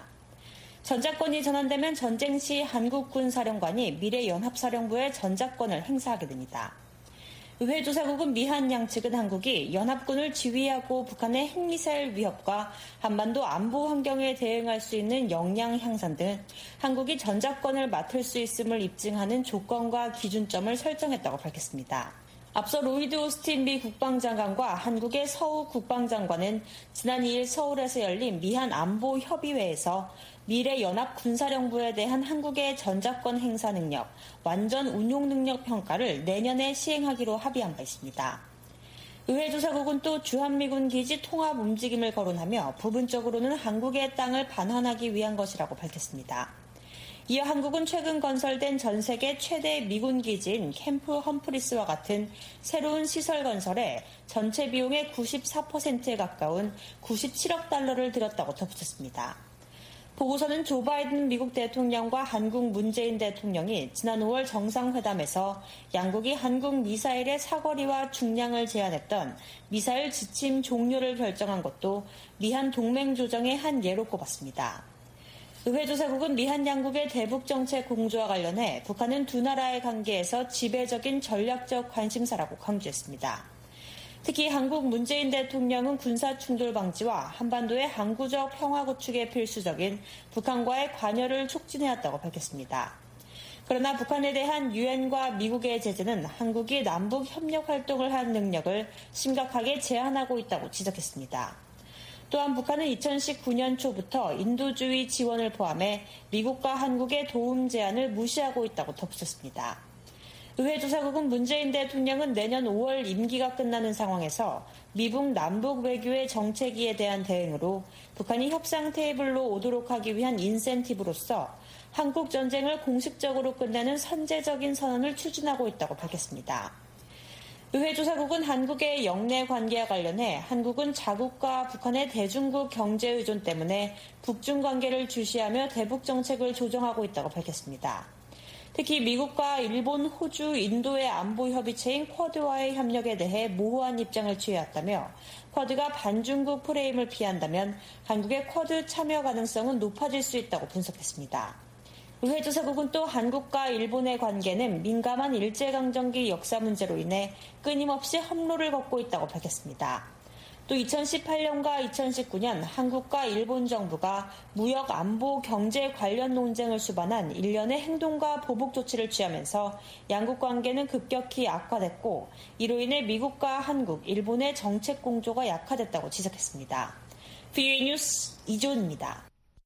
전작권이 전환되면 전쟁 시 한국군 사령관이 미래 연합사령부의 전작권을 행사하게 됩니다. 의회 조사국은 미한 양측은 한국이 연합군을 지휘하고 북한의 핵미사일 위협과 한반도 안보 환경에 대응할 수 있는 역량 향상 등 한국이 전작권을 맡을 수 있음을 입증하는 조건과 기준점을 설정했다고 밝혔습니다. 앞서 로이드 오스틴 미 국방장관과 한국의 서우 국방장관은 지난 이일 서울에서 열린 미한 안보협의회에서 미래 연합 군사령부에 대한 한국의 전작권 행사 능력, 완전 운용 능력 평가를 내년에 시행하기로 합의한 바 있습니다. 의회 조사국은 또 주한미군 기지 통합 움직임을 거론하며 부분적으로는 한국의 땅을 반환하기 위한 것이라고 밝혔습니다. 이어 한국은 최근 건설된 전 세계 최대 미군 기지인 캠프 험프리스와 같은 새로운 시설 건설에 전체 비용의 구십사 퍼센트에 가까운 구십칠억 달러를 들였다고 덧붙였습니다. 보고서는 조 바이든 미국 대통령과 한국 문재인 대통령이 지난 오월 정상회담에서 양국이 한국 미사일의 사거리와 중량을 제한했던 미사일 지침 종료를 결정한 것도 미한 동맹 조정의 한 예로 꼽았습니다. 의회 조사국은 미한 양국의 대북 정책 공조와 관련해 북한은 두 나라의 관계에서 지배적인 전략적 관심사라고 강조했습니다. 특히 한국 문재인 대통령은 군사 충돌 방지와 한반도의 항구적 평화 구축에 필수적인 북한과의 관여를 촉진해왔다고 밝혔습니다. 그러나 북한에 대한 유엔과 미국의 제재는 한국이 남북 협력 활동을 한 능력을 심각하게 제한하고 있다고 지적했습니다. 또한 북한은 이천십구 년 초부터 인도주의 지원을 포함해 미국과 한국의 도움 제안을 무시하고 있다고 덧붙였습니다. 의회 조사국은 문재인 대통령은 내년 오월 임기가 끝나는 상황에서 미북 남북 외교의 정체기에 대한 대응으로 북한이 협상 테이블로 오도록 하기 위한 인센티브로서 한국 전쟁을 공식적으로 끝내는 선제적인 선언을 추진하고 있다고 밝혔습니다. 의회 조사국은 한국의 영내 관계와 관련해 한국은 자국과 북한의 대중국 경제 의존 때문에 북중 관계를 주시하며 대북 정책을 조정하고 있다고 밝혔습니다. 특히 미국과 일본, 호주, 인도의 안보 협의체인 쿼드와의 협력에 대해 모호한 입장을 취해왔다며 쿼드가 반중국 프레임을 피한다면 한국의 쿼드 참여 가능성은 높아질 수 있다고 분석했습니다. 의회 조사국은 또 한국과 일본의 관계는 민감한 일제강점기 역사 문제로 인해 끊임없이 함로를 걷고 있다고 밝혔습니다. 또 이천십팔 년과 이천십구 년 한국과 일본 정부가 무역, 안보, 경제 관련 논쟁을 수반한 일련의 행동과 보복 조치를 취하면서 양국 관계는 급격히 악화됐고 이로 인해 미국과 한국, 일본의 정책 공조가 약화됐다고 지적했습니다. 브이오에이 뉴스 이조은입니다.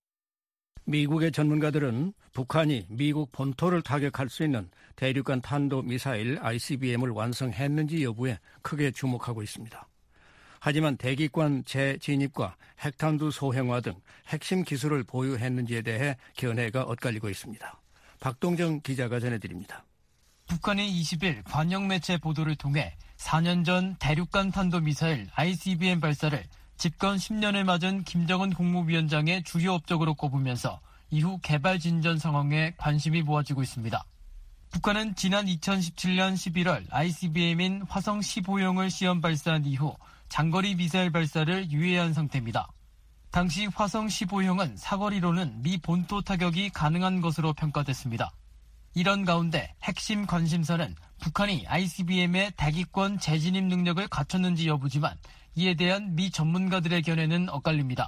미국의 전문가들은 북한이 미국 본토를 타격할 수 있는 대륙간 탄도미사일 아이씨비엠을 완성했는지 여부에 크게 주목하고 있습니다. 하지만 대기권 재진입과 핵탄두 소형화 등 핵심 기술을 보유했는지에 대해 견해가 엇갈리고 있습니다. 박동정 기자가 전해드립니다. 북한이 이십 일 관영매체 보도를 통해 사 년 전 대륙간 탄도미사일 아이씨비엠 발사를 집권 십 년을 맞은 김정은 국무위원장의 주요 업적으로 꼽으면서 이후 개발 진전 상황에 관심이 모아지고 있습니다. 북한은 지난 이천십칠 년 십일월 아이씨비엠인 화성 십오형을 시험 발사한 이후 장거리 미사일 발사를 유예한 상태입니다. 당시 화성 십오형은 사거리로는 미 본토 타격이 가능한 것으로 평가됐습니다. 이런 가운데 핵심 관심사는 북한이 아이씨비엠의 대기권 재진입 능력을 갖췄는지 여부지만 이에 대한 미 전문가들의 견해는 엇갈립니다.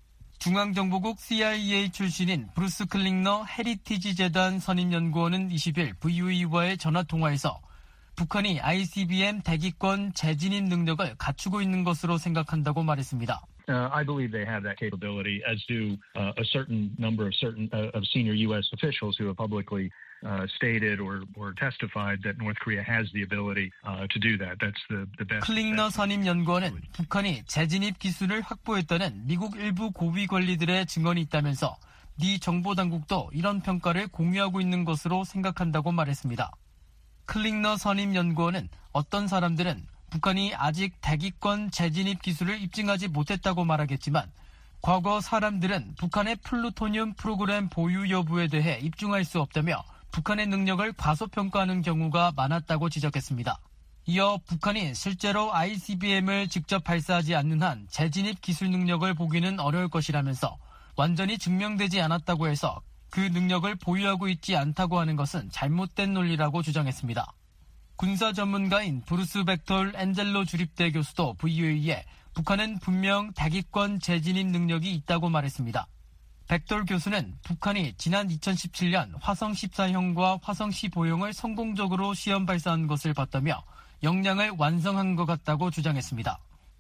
중앙정보국 씨아이에이 출신인 브루스 클링너 헤리티지 재단 선임연구원은 이십 일 브이오에이와의 전화통화에서 북한이 아이씨비엠 대기권 재진입 능력을 갖추고 있는 것으로 생각한다고 말했습니다. Uh, I believe they have that capability, as do uh, a certain number of certain uh, of senior U S officials who have publicly uh, stated or, or testified that North Korea has the ability uh, to do that. That's the, the best. 클링너 선임 연구원은 북한이 재진입 기술을 확보했다는 미국 일부 고위 관리들의 증언이 있다면서 미 정보 당국도 이런 평가를 공유하고 있는 것으로 생각한다고 말했습니다. 클링너 선임 연구원은 어떤 사람들은 북한이 아직 대기권 재진입 기술을 입증하지 못했다고 말하겠지만 과거 사람들은 북한의 플루토늄 프로그램 보유 여부에 대해 입증할 수 없다며 북한의 능력을 과소평가하는 경우가 많았다고 지적했습니다. 이어 북한이 실제로 아이씨비엠을 직접 발사하지 않는 한 재진입 기술 능력을 보기는 어려울 것이라면서 완전히 증명되지 않았다고 해서 그 능력을 보유하고 있지 않다고 하는 것은 잘못된 논리라고 주장했습니다. 군사 전문가인 브루스 벡톨 엔젤로 주립대 교수도 브이오에이에 북한은 분명 대기권 재진입 능력이 있다고 말했습니다. 벡톨 교수는 북한이 지난 이천십칠 년 화성 십사형과 화성 십오형을 성공적으로 시험 발사한 것을 봤다며 역량을 완성한 것 같다고 주장했습니다.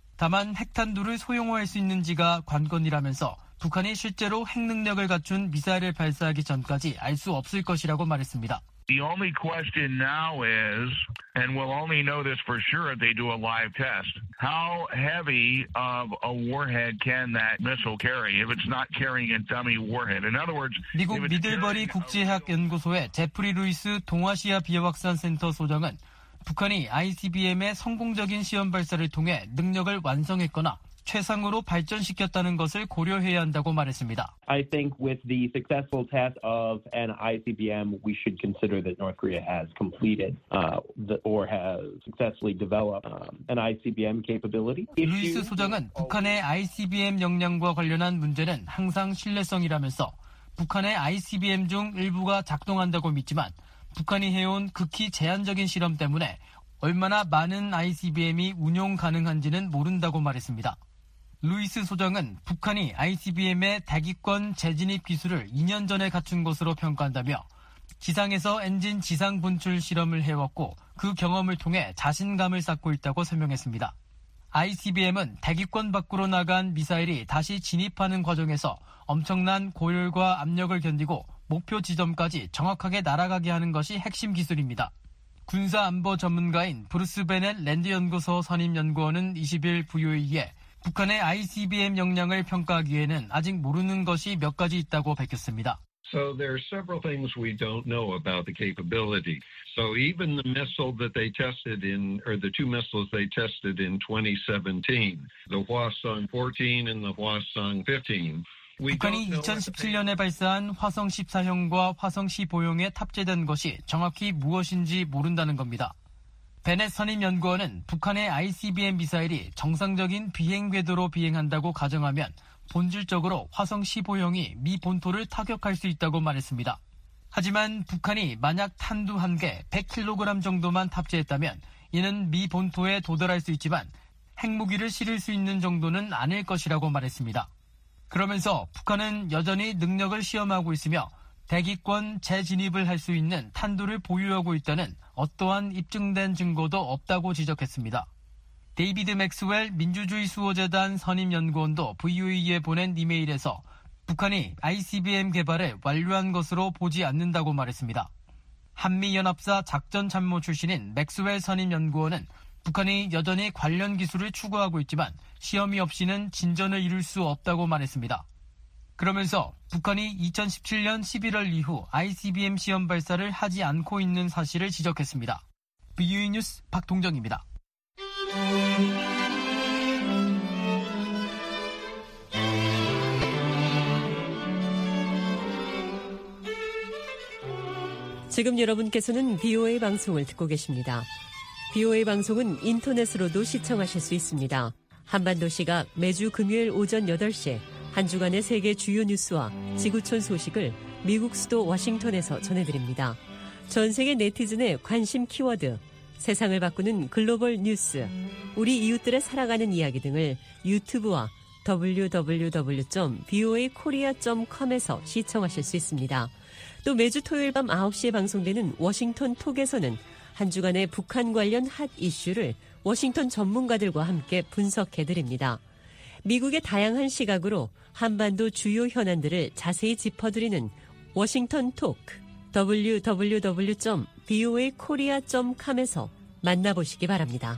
다만 핵탄두를 소형화할 수 있는지가 관건이라면서 북한이 실제로 핵 능력을 갖춘 미사일을 발사하기 전까지 알 수 없을 것이라고 말했습니다. The only question now is, and we'll only know this for sure if they do a live test, how heavy of a warhead can that missile carry if it's not carrying a dummy warhead? In other words, 미국 미들버리 국제해학연구소의 제프리 루이스 동아시아 비핵확산센터 소장은 북한이 아이씨비엠의 성공적인 시험 발사를 통해 능력을 완성했거나 최상으로 발전시켰다는 것을 고려해야 한다고 말했습니다. I think with the successful test of an 아이씨비엠, we should consider that North Korea has completed uh, the, or has successfully developed um, an 아이씨비엠 capability. 루이스 소장은 북한의 아이씨비엠 역량과 관련한 문제는 항상 신뢰성이라면서 북한의 아이씨비엠 중 일부가 작동한다고 믿지만 북한이 해온 극히 제한적인 실험 때문에 얼마나 많은 아이씨비엠이 운용 가능한지는 모른다고 말했습니다. 루이스 소장은 북한이 아이씨비엠의 대기권 재진입 기술을 이 년 전에 갖춘 것으로 평가한다며 기상에서 엔진 지상 분출 실험을 해왔고 그 경험을 통해 자신감을 쌓고 있다고 설명했습니다. 아이씨비엠은 대기권 밖으로 나간 미사일이 다시 진입하는 과정에서 엄청난 고열과 압력을 견디고 목표 지점까지 정확하게 날아가게 하는 것이 핵심 기술입니다. 군사안보 전문가인 브루스 베넷 랜드연구소 선임연구원은 이십일 브이오에이에 북한의 아이씨비엠 역량을 평가하기에는 아직 모르는 것이 몇 가지 있다고 밝혔습니다. So there are several things we don't know about the capability. So even the missile that they tested in, or the two missiles they tested in twenty seventeen, the Hwasong fourteen and the Hwasong fifteen. 북한이 이천십칠 년에 발사한 화성 십사형과 화성 십오형에 탑재된 것이 정확히 무엇인지 모른다는 겁니다. 베넷 선임연구원은 북한의 아이씨비엠 미사일이 정상적인 비행 궤도로 비행한다고 가정하면 본질적으로 화성 십오형이 미 본토를 타격할 수 있다고 말했습니다. 하지만 북한이 만약 탄두 한 개 백 킬로그램 정도만 탑재했다면 이는 미 본토에 도달할 수 있지만 핵무기를 실을 수 있는 정도는 아닐 것이라고 말했습니다. 그러면서 북한은 여전히 능력을 시험하고 있으며 대기권 재진입을 할 수 있는 탄두를 보유하고 있다는 어떠한 입증된 증거도 없다고 지적했습니다. 데이비드 맥스웰 민주주의 수호재단 선임연구원도 브이오에이에 보낸 이메일에서 북한이 아이씨비엠 개발을 완료한 것으로 보지 않는다고 말했습니다. 한미연합사 작전참모 출신인 맥스웰 선임연구원은 북한이 여전히 관련 기술을 추구하고 있지만 시험이 없이는 진전을 이룰 수 없다고 말했습니다. 그러면서 북한이 이천십칠 년 십일월 이후 아이씨비엠 시험 발사를 하지 않고 있는 사실을 지적했습니다. 브이오에이 뉴스 박동정입니다. 지금 여러분께서는 비오에이 방송을 듣고 계십니다. 비오에이 방송은 인터넷으로도 시청하실 수 있습니다. 한반도 시각 매주 금요일 오전 여덟 시에 한 주간의 세계 주요 뉴스와 지구촌 소식을 미국 수도 워싱턴에서 전해드립니다. 전 세계 네티즌의 관심 키워드, 세상을 바꾸는 글로벌 뉴스, 우리 이웃들의 살아가는 이야기 등을 유튜브와 더블유 더블유 더블유 점 비오에이 코리아 점 컴에서 시청하실 수 있습니다. 또 매주 토요일 밤 아홉 시에 방송되는 워싱턴 톡에서는 한 주간의 북한 관련 핫 이슈를 워싱턴 전문가들과 함께 분석해드립니다. 미국의 다양한 시각으로 한반도 주요 현안들을 자세히 짚어드리는 워싱턴 톡, 더블유 더블유 더블유 점 비오에이 코리아 점 컴에서 만나보시기 바랍니다.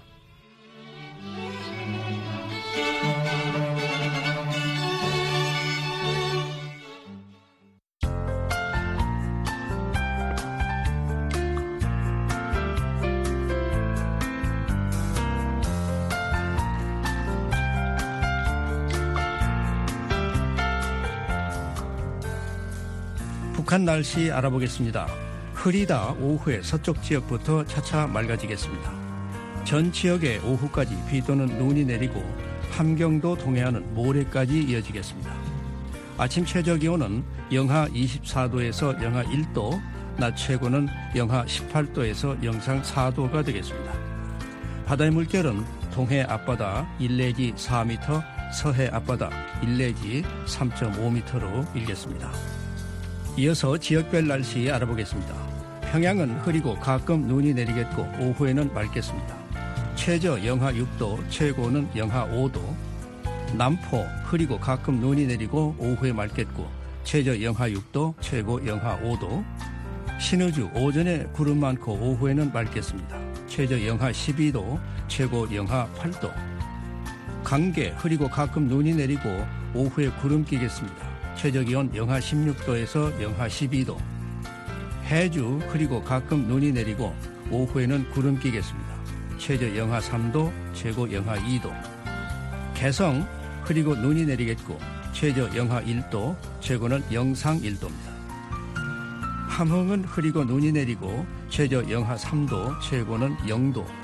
북한 날씨 알아보겠습니다. 흐리다 오후에 서쪽 지역부터 차차 맑아지겠습니다. 전 지역에 오후까지 비 또는 눈이 내리고 함경도 동해안은 모레까지 이어지겠습니다. 아침 최저기온은 영하 이십사 도에서 영하 일 도, 낮 최고는 영하 십팔 도에서 영상 사 도가 되겠습니다. 바다의 물결은 동해 앞바다 일 내지 사 미터, 서해 앞바다 일 내지 삼 점 오 미터로 일겠습니다. 이어서 지역별 날씨 알아보겠습니다. 평양은 흐리고 가끔 눈이 내리겠고 오후에는 맑겠습니다. 최저 영하 육 도, 최고는 영하 오 도. 남포 흐리고 가끔 눈이 내리고 오후에 맑겠고 최저 영하 육 도, 최고 영하 오 도. 신의주 오전에 구름 많고 오후에는 맑겠습니다. 최저 영하 십이 도, 최고 영하 팔 도. 강계 흐리고 가끔 눈이 내리고 오후에 구름 끼겠습니다. 최저기온 영하 십육 도에서 영하 십이 도. 해주 흐리고 가끔 눈이 내리고 오후에는 구름 끼겠습니다. 최저 영하 삼 도, 최고 영하 이 도. 개성 흐리고 눈이 내리겠고 최저 영하 일 도, 최고는 영상 일 도입니다. 함흥은 흐리고 눈이 내리고 최저 영하 삼 도, 최고는 영 도.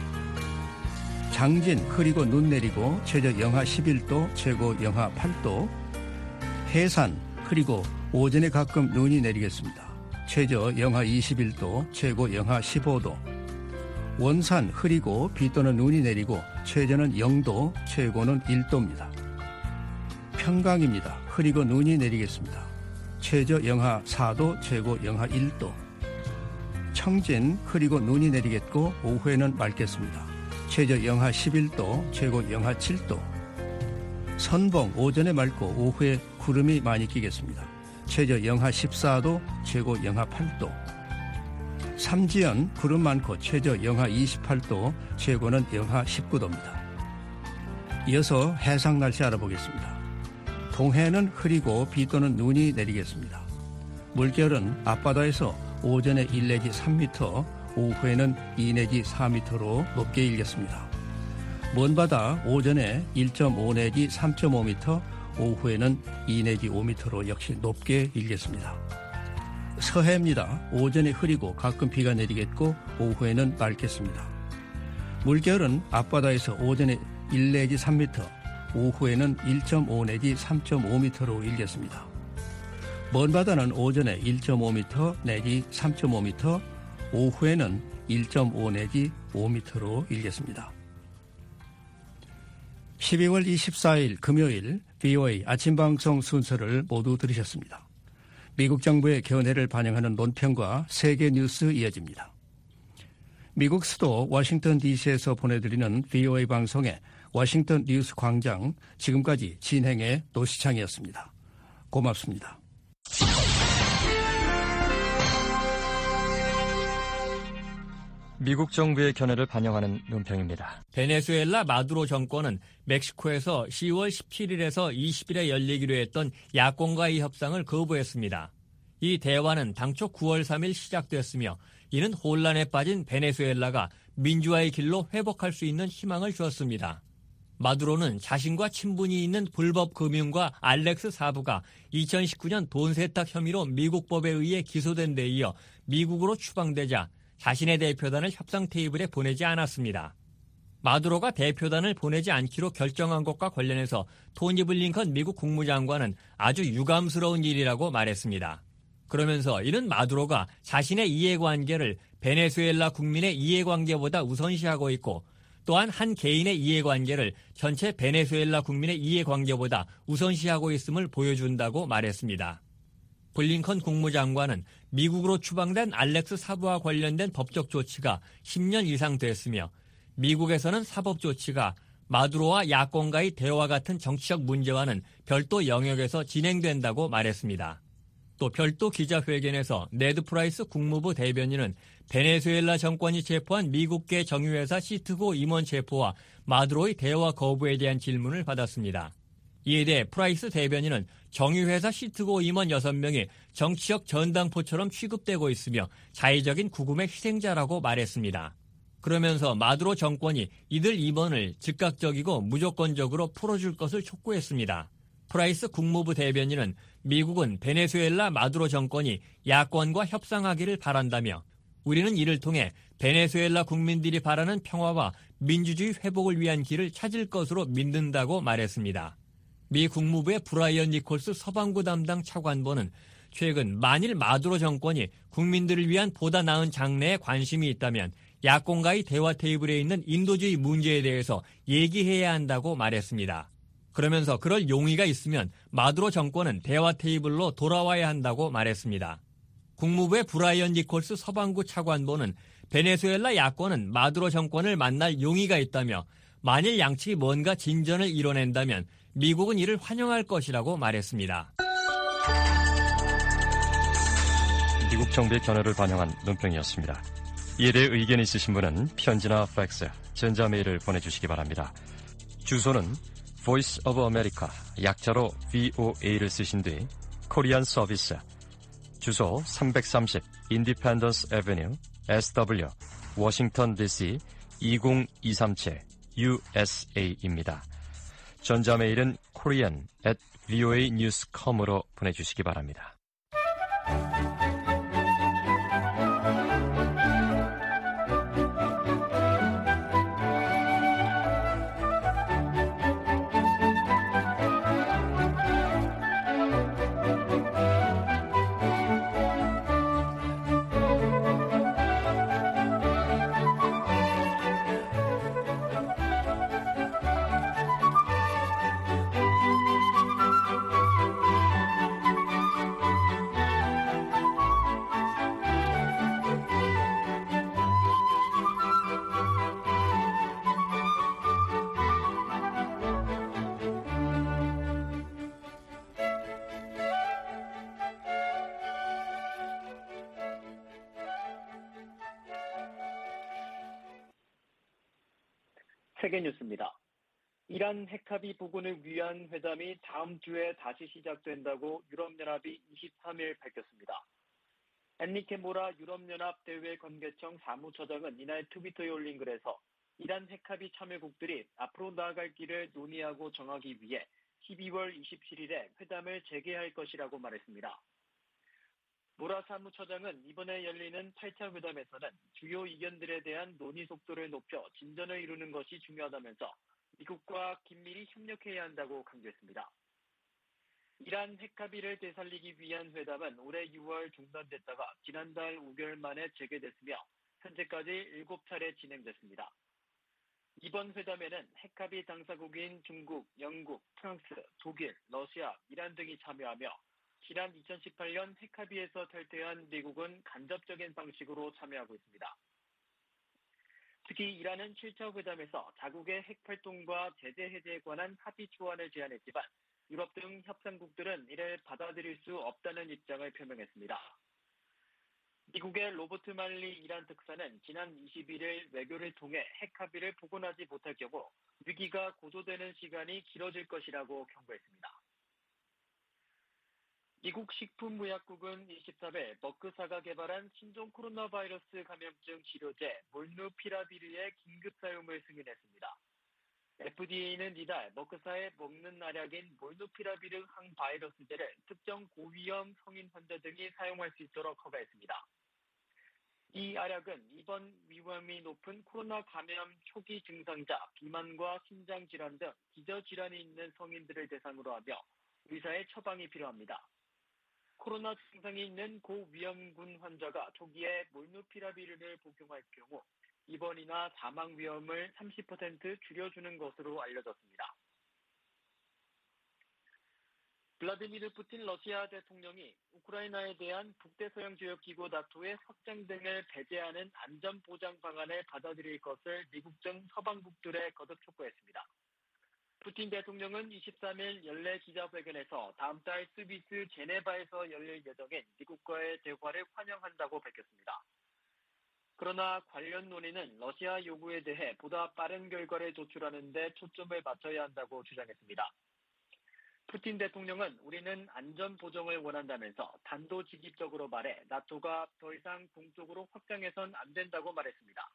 장진 흐리고 눈 내리고 최저 영하 십일 도, 최고 영하 팔 도. 해산 흐리고 오전에 가끔 눈이 내리겠습니다. 최저 영하 이십일 도, 최고 영하 십오 도. 원산 흐리고 비 또는 눈이 내리고 최저는 영 도, 최고는 일 도입니다. 평강입니다. 흐리고 눈이 내리겠습니다. 최저 영하 사 도, 최고 영하 일 도. 청진 흐리고 눈이 내리겠고 오후에는 맑겠습니다. 최저 최저 영하 십일 도, 최고 영하 칠 도. 선봉 오전에 맑고 오후에 구름이 많이 끼겠습니다. 최저 영하 십사 도, 최고 영하 팔 도. 삼지연 구름 많고 최저 영하 이십팔 도, 최고는 영하 십구 도입니다. 이어서 해상 날씨 알아보겠습니다. 동해는 흐리고 비 또는 눈이 내리겠습니다. 물결은 앞바다에서 오전에 일 내지 삼 미터, 오후에는 이 내지 사 미터로 높게 일겠습니다. 먼바다 오전에 일 점 오 내지 삼 점 오 미터, 오후에는 이 내지 오 미터로 역시 높게 일겠습니다. 서해입니다. 오전에 흐리고 가끔 비가 내리겠고 오후에는 맑겠습니다. 물결은 앞바다에서 오전에 일 내지 삼 미터, 오후에는 일 점 오 내지 삼 점 오 미터로 일겠습니다. 먼바다는 오전에 일 점 오 미터 내지 삼 점 오 미터, 오후에는 일 점 오 내지 오 미터로 일겠습니다. 십이월 이십사일 금요일 브이오에이 아침방송 순서를 모두 들으셨습니다. 미국 정부의 견해를 반영하는 논평과 세계 뉴스 이어집니다. 미국 수도 워싱턴 디씨에서 보내드리는 브이오에이 방송의 워싱턴 뉴스 광장, 지금까지 진행의 노시창이었습니다. 고맙습니다. 미국 정부의 견해를 반영하는 논평입니다. 베네수엘라 마두로 정권은 멕시코에서 시월 십칠일에서 이십일에 열리기로 했던 야권과의 협상을 거부했습니다. 이 대화는 당초 구월 삼일 시작됐으며 이는 혼란에 빠진 베네수엘라가 민주화의 길로 회복할 수 있는 희망을 주었습니다. 마두로는 자신과 친분이 있는 불법 금융가 알렉스 사부가 이천십구년 돈 세탁 혐의로 미국 법에 의해 기소된 데 이어 미국으로 추방되자 자신의 대표단을 협상 테이블에 보내지 않았습니다. 마두로가 대표단을 보내지 않기로 결정한 것과 관련해서 토니 블링컨 미국 국무장관은 아주 유감스러운 일이라고 말했습니다. 그러면서 이는 마두로가 자신의 이해관계를 베네수엘라 국민의 이해관계보다 우선시하고 있고 또한 한 개인의 이해관계를 전체 베네수엘라 국민의 이해관계보다 우선시하고 있음을 보여준다고 말했습니다. 블링컨 국무장관은 미국으로 추방된 알렉스 사부와 관련된 법적 조치가 십 년 이상 됐으며 미국에서는 사법 조치가 마두로와 야권과의 대화 같은 정치적 문제와는 별도 영역에서 진행된다고 말했습니다. 또 별도 기자회견에서 네드 프라이스 국무부 대변인은 베네수엘라 정권이 체포한 미국계 정유회사 시트고 임원 체포와 마두로의 대화 거부에 대한 질문을 받았습니다. 이에 대해 프라이스 대변인은 정유회사 시트고 임원 여섯 명이 정치적 전당포처럼 취급되고 있으며 자의적인 구금의 희생자라고 말했습니다. 그러면서 마두로 정권이 이들 임원을 즉각적이고 무조건적으로 풀어줄 것을 촉구했습니다. 프라이스 국무부 대변인은 미국은 베네수엘라 마두로 정권이 야권과 협상하기를 바란다며 우리는 이를 통해 베네수엘라 국민들이 바라는 평화와 민주주의 회복을 위한 길을 찾을 것으로 믿는다고 말했습니다. 미 국무부의 브라이언 니콜스 서방구 담당 차관보는 최근 만일 마두로 정권이 국민들을 위한 보다 나은 장래에 관심이 있다면 야권과의 대화 테이블에 있는 인도주의 문제에 대해서 얘기해야 한다고 말했습니다. 그러면서 그럴 용의가 있으면 마두로 정권은 대화 테이블로 돌아와야 한다고 말했습니다. 국무부의 브라이언 니콜스 서방구 차관보는 베네수엘라 야권은 마두로 정권을 만날 용의가 있다며 만일 양측이 뭔가 진전을 이뤄낸다면 미국은 이를 환영할 것이라고 말했습니다. 미국 정부의 견해를 반영한 논평이었습니다. 이에 대해 의견이 있으신 분은 편지나 팩스, 전자메일을 보내주시기 바랍니다. 주소는 Voice of America, 약자로 브이오에이를 쓰신 뒤 코리안 서비스, 주소 삼백삼십 Independence Avenue, 에스더블유, 워싱턴 디씨 이공이삼칠 유에스에이입니다. 전자메일은 korean at 브이오에이 뉴스 닷 컴으로 보내주시기 바랍니다. 세계뉴스입니다. 이란 핵합의 복원을 위한 회담이 다음 주에 다시 시작된다고 유럽연합이 이십삼일 밝혔습니다. 엔리케 모라 유럽연합 대외관계청 사무처장은 이날 트위터에 올린 글에서 이란 핵합의 참여국들이 앞으로 나아갈 길을 논의하고 정하기 위해 십이월 이십칠일에 회담을 재개할 것이라고 말했습니다. 모라 사무처장은 이번에 열리는 팔 차 회담에서는 주요 의견들에 대한 논의 속도를 높여 진전을 이루는 것이 중요하다면서 미국과 긴밀히 협력해야 한다고 강조했습니다. 이란 핵합의를 되살리기 위한 회담은 올해 유월 중단됐다가 지난달 오개월 만에 재개됐으며 현재까지 일곱 차례 진행됐습니다. 이번 회담에는 핵합의 당사국인 중국, 영국, 프랑스, 독일, 러시아, 이란 등이 참여하며 지난 이천십팔년 핵합의에서 탈퇴한 미국은 간접적인 방식으로 참여하고 있습니다. 특히 이란은 칠 차 회담에서 자국의 핵활동과 제재 해제에 관한 합의 초안을 제안했지만 유럽 등 협상국들은 이를 받아들일 수 없다는 입장을 표명했습니다. 미국의 로버트 말리 이란 특사는 지난 이십일일 외교를 통해 핵합의를 복원하지 못할 경우 위기가 고조되는 시간이 길어질 것이라고 경고했습니다. 미국 식품의약국은 이십삼일 머크사가 개발한 신종 코로나 바이러스 감염증 치료제 몰누피라비르의 긴급 사용을 승인했습니다. 에프디에이는 이달 머크사의 먹는 알약인 몰누피라비르 항바이러스제를 특정 고위험 성인 환자 등이 사용할 수 있도록 허가했습니다. 이 알약은 입원 위험이 높은 코로나 감염 초기 증상자, 비만과 심장질환 등 기저질환이 있는 성인들을 대상으로 하며 의사의 처방이 필요합니다. 코로나 증상이 있는 고위험군 환자가 초기에 몰누피라비르를 복용할 경우 입원이나 사망 위험을 삼십 퍼센트 줄여주는 것으로 알려졌습니다. 블라디미르 푸틴 러시아 대통령이 우크라이나에 대한 북대서양조약기구 나토의 확장 등을 배제하는 안전보장 방안을 받아들일 것을 미국 등 서방국들에 거듭 촉구했습니다. 푸틴 대통령은 이십삼일 연례 기자회견에서 다음 달 스위스 제네바에서 열릴 예정인 미국과의 대화를 환영한다고 밝혔습니다. 그러나 관련 논의는 러시아 요구에 대해 보다 빠른 결과를 도출하는 데 초점을 맞춰야 한다고 주장했습니다. 푸틴 대통령은 우리는 안전 보정을 원한다면서 단도직입적으로 말해 나토가 더 이상 동쪽으로 확장해선 안 된다고 말했습니다.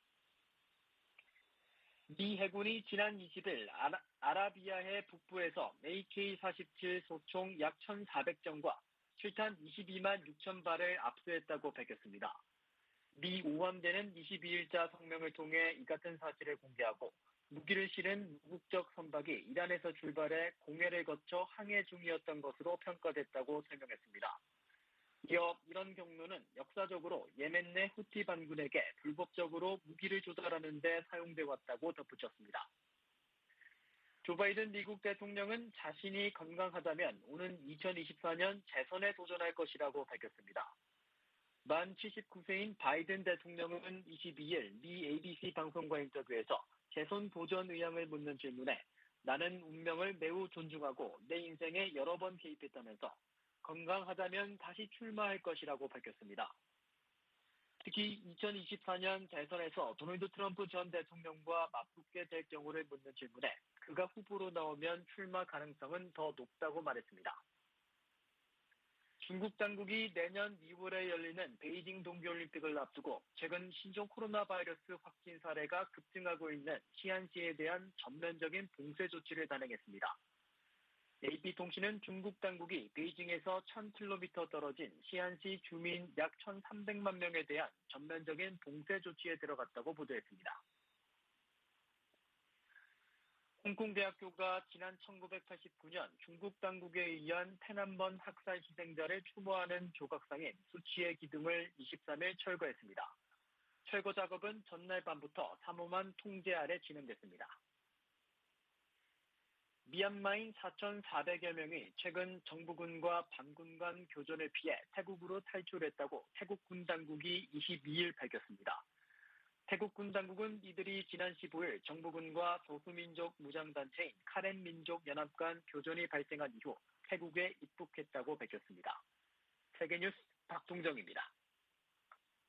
미 해군이 지난 이십일 아라, 아라비아해 북부에서 에이케이 사십칠 소총 약 천사백 정과 실탄 이십이만 육천 발을 압수했다고 밝혔습니다. 미 오함대는 이십이일자 성명을 통해 이 같은 사실을 공개하고 무기를 실은 무국적 선박이 이란에서 출발해 공해를 거쳐 항해 중이었던 것으로 평가됐다고 설명했습니다. 이어 이런 경로는 역사적으로 예멘 내 후티 반군에게 불법적으로 무기를 조달하는 데 사용돼 왔다고 덧붙였습니다. 조 바이든 미국 대통령은 자신이 건강하다면 오는 이천이십사년 재선에 도전할 것이라고 밝혔습니다. 만 칠십구세인 바이든 대통령은 이십이일 미 에이비씨 방송과 인터뷰에서 재선 도전 의향을 묻는 질문에 나는 운명을 매우 존중하고 내 인생에 여러 번 개입했다면서 건강하다면 다시 출마할 것이라고 밝혔습니다. 특히 이천이십사년 대선에서 도널드 트럼프 전 대통령과 맞붙게 될 경우를 묻는 질문에 그가 후보로 나오면 출마 가능성은 더 높다고 말했습니다. 중국 당국이 내년 이월에 열리는 베이징 동계올림픽을 앞두고 최근 신종 코로나 바이러스 확진 사례가 급증하고 있는 시안시에 대한 전면적인 봉쇄 조치를 단행했습니다. 에이피통신은 중국 당국이 베이징에서 천 킬로미터 떨어진 시안시 주민 약 천삼백만 명에 대한 전면적인 봉쇄 조치에 들어갔다고 보도했습니다. 홍콩대학교가 지난 천구백팔십구년 중국 당국에 의한天安번 학살 희생자를 추모하는 조각상인 수치의 기둥을 이십삼일 철거했습니다. 철거 작업은 전날 밤부터 삼엄한 통제 아래 진행됐습니다. 미얀마인 사천사백여 명이 최근 정부군과 반군 간 교전을 피해 태국으로 탈출했다고 태국군 당국이 이십이일 밝혔습니다. 태국군 당국은 이들이 지난 십오일 정부군과 소수민족 무장단체인 카렌민족 연합 간 교전이 발생한 이후 태국에 입국했다고 밝혔습니다. 세계뉴스 박동정입니다.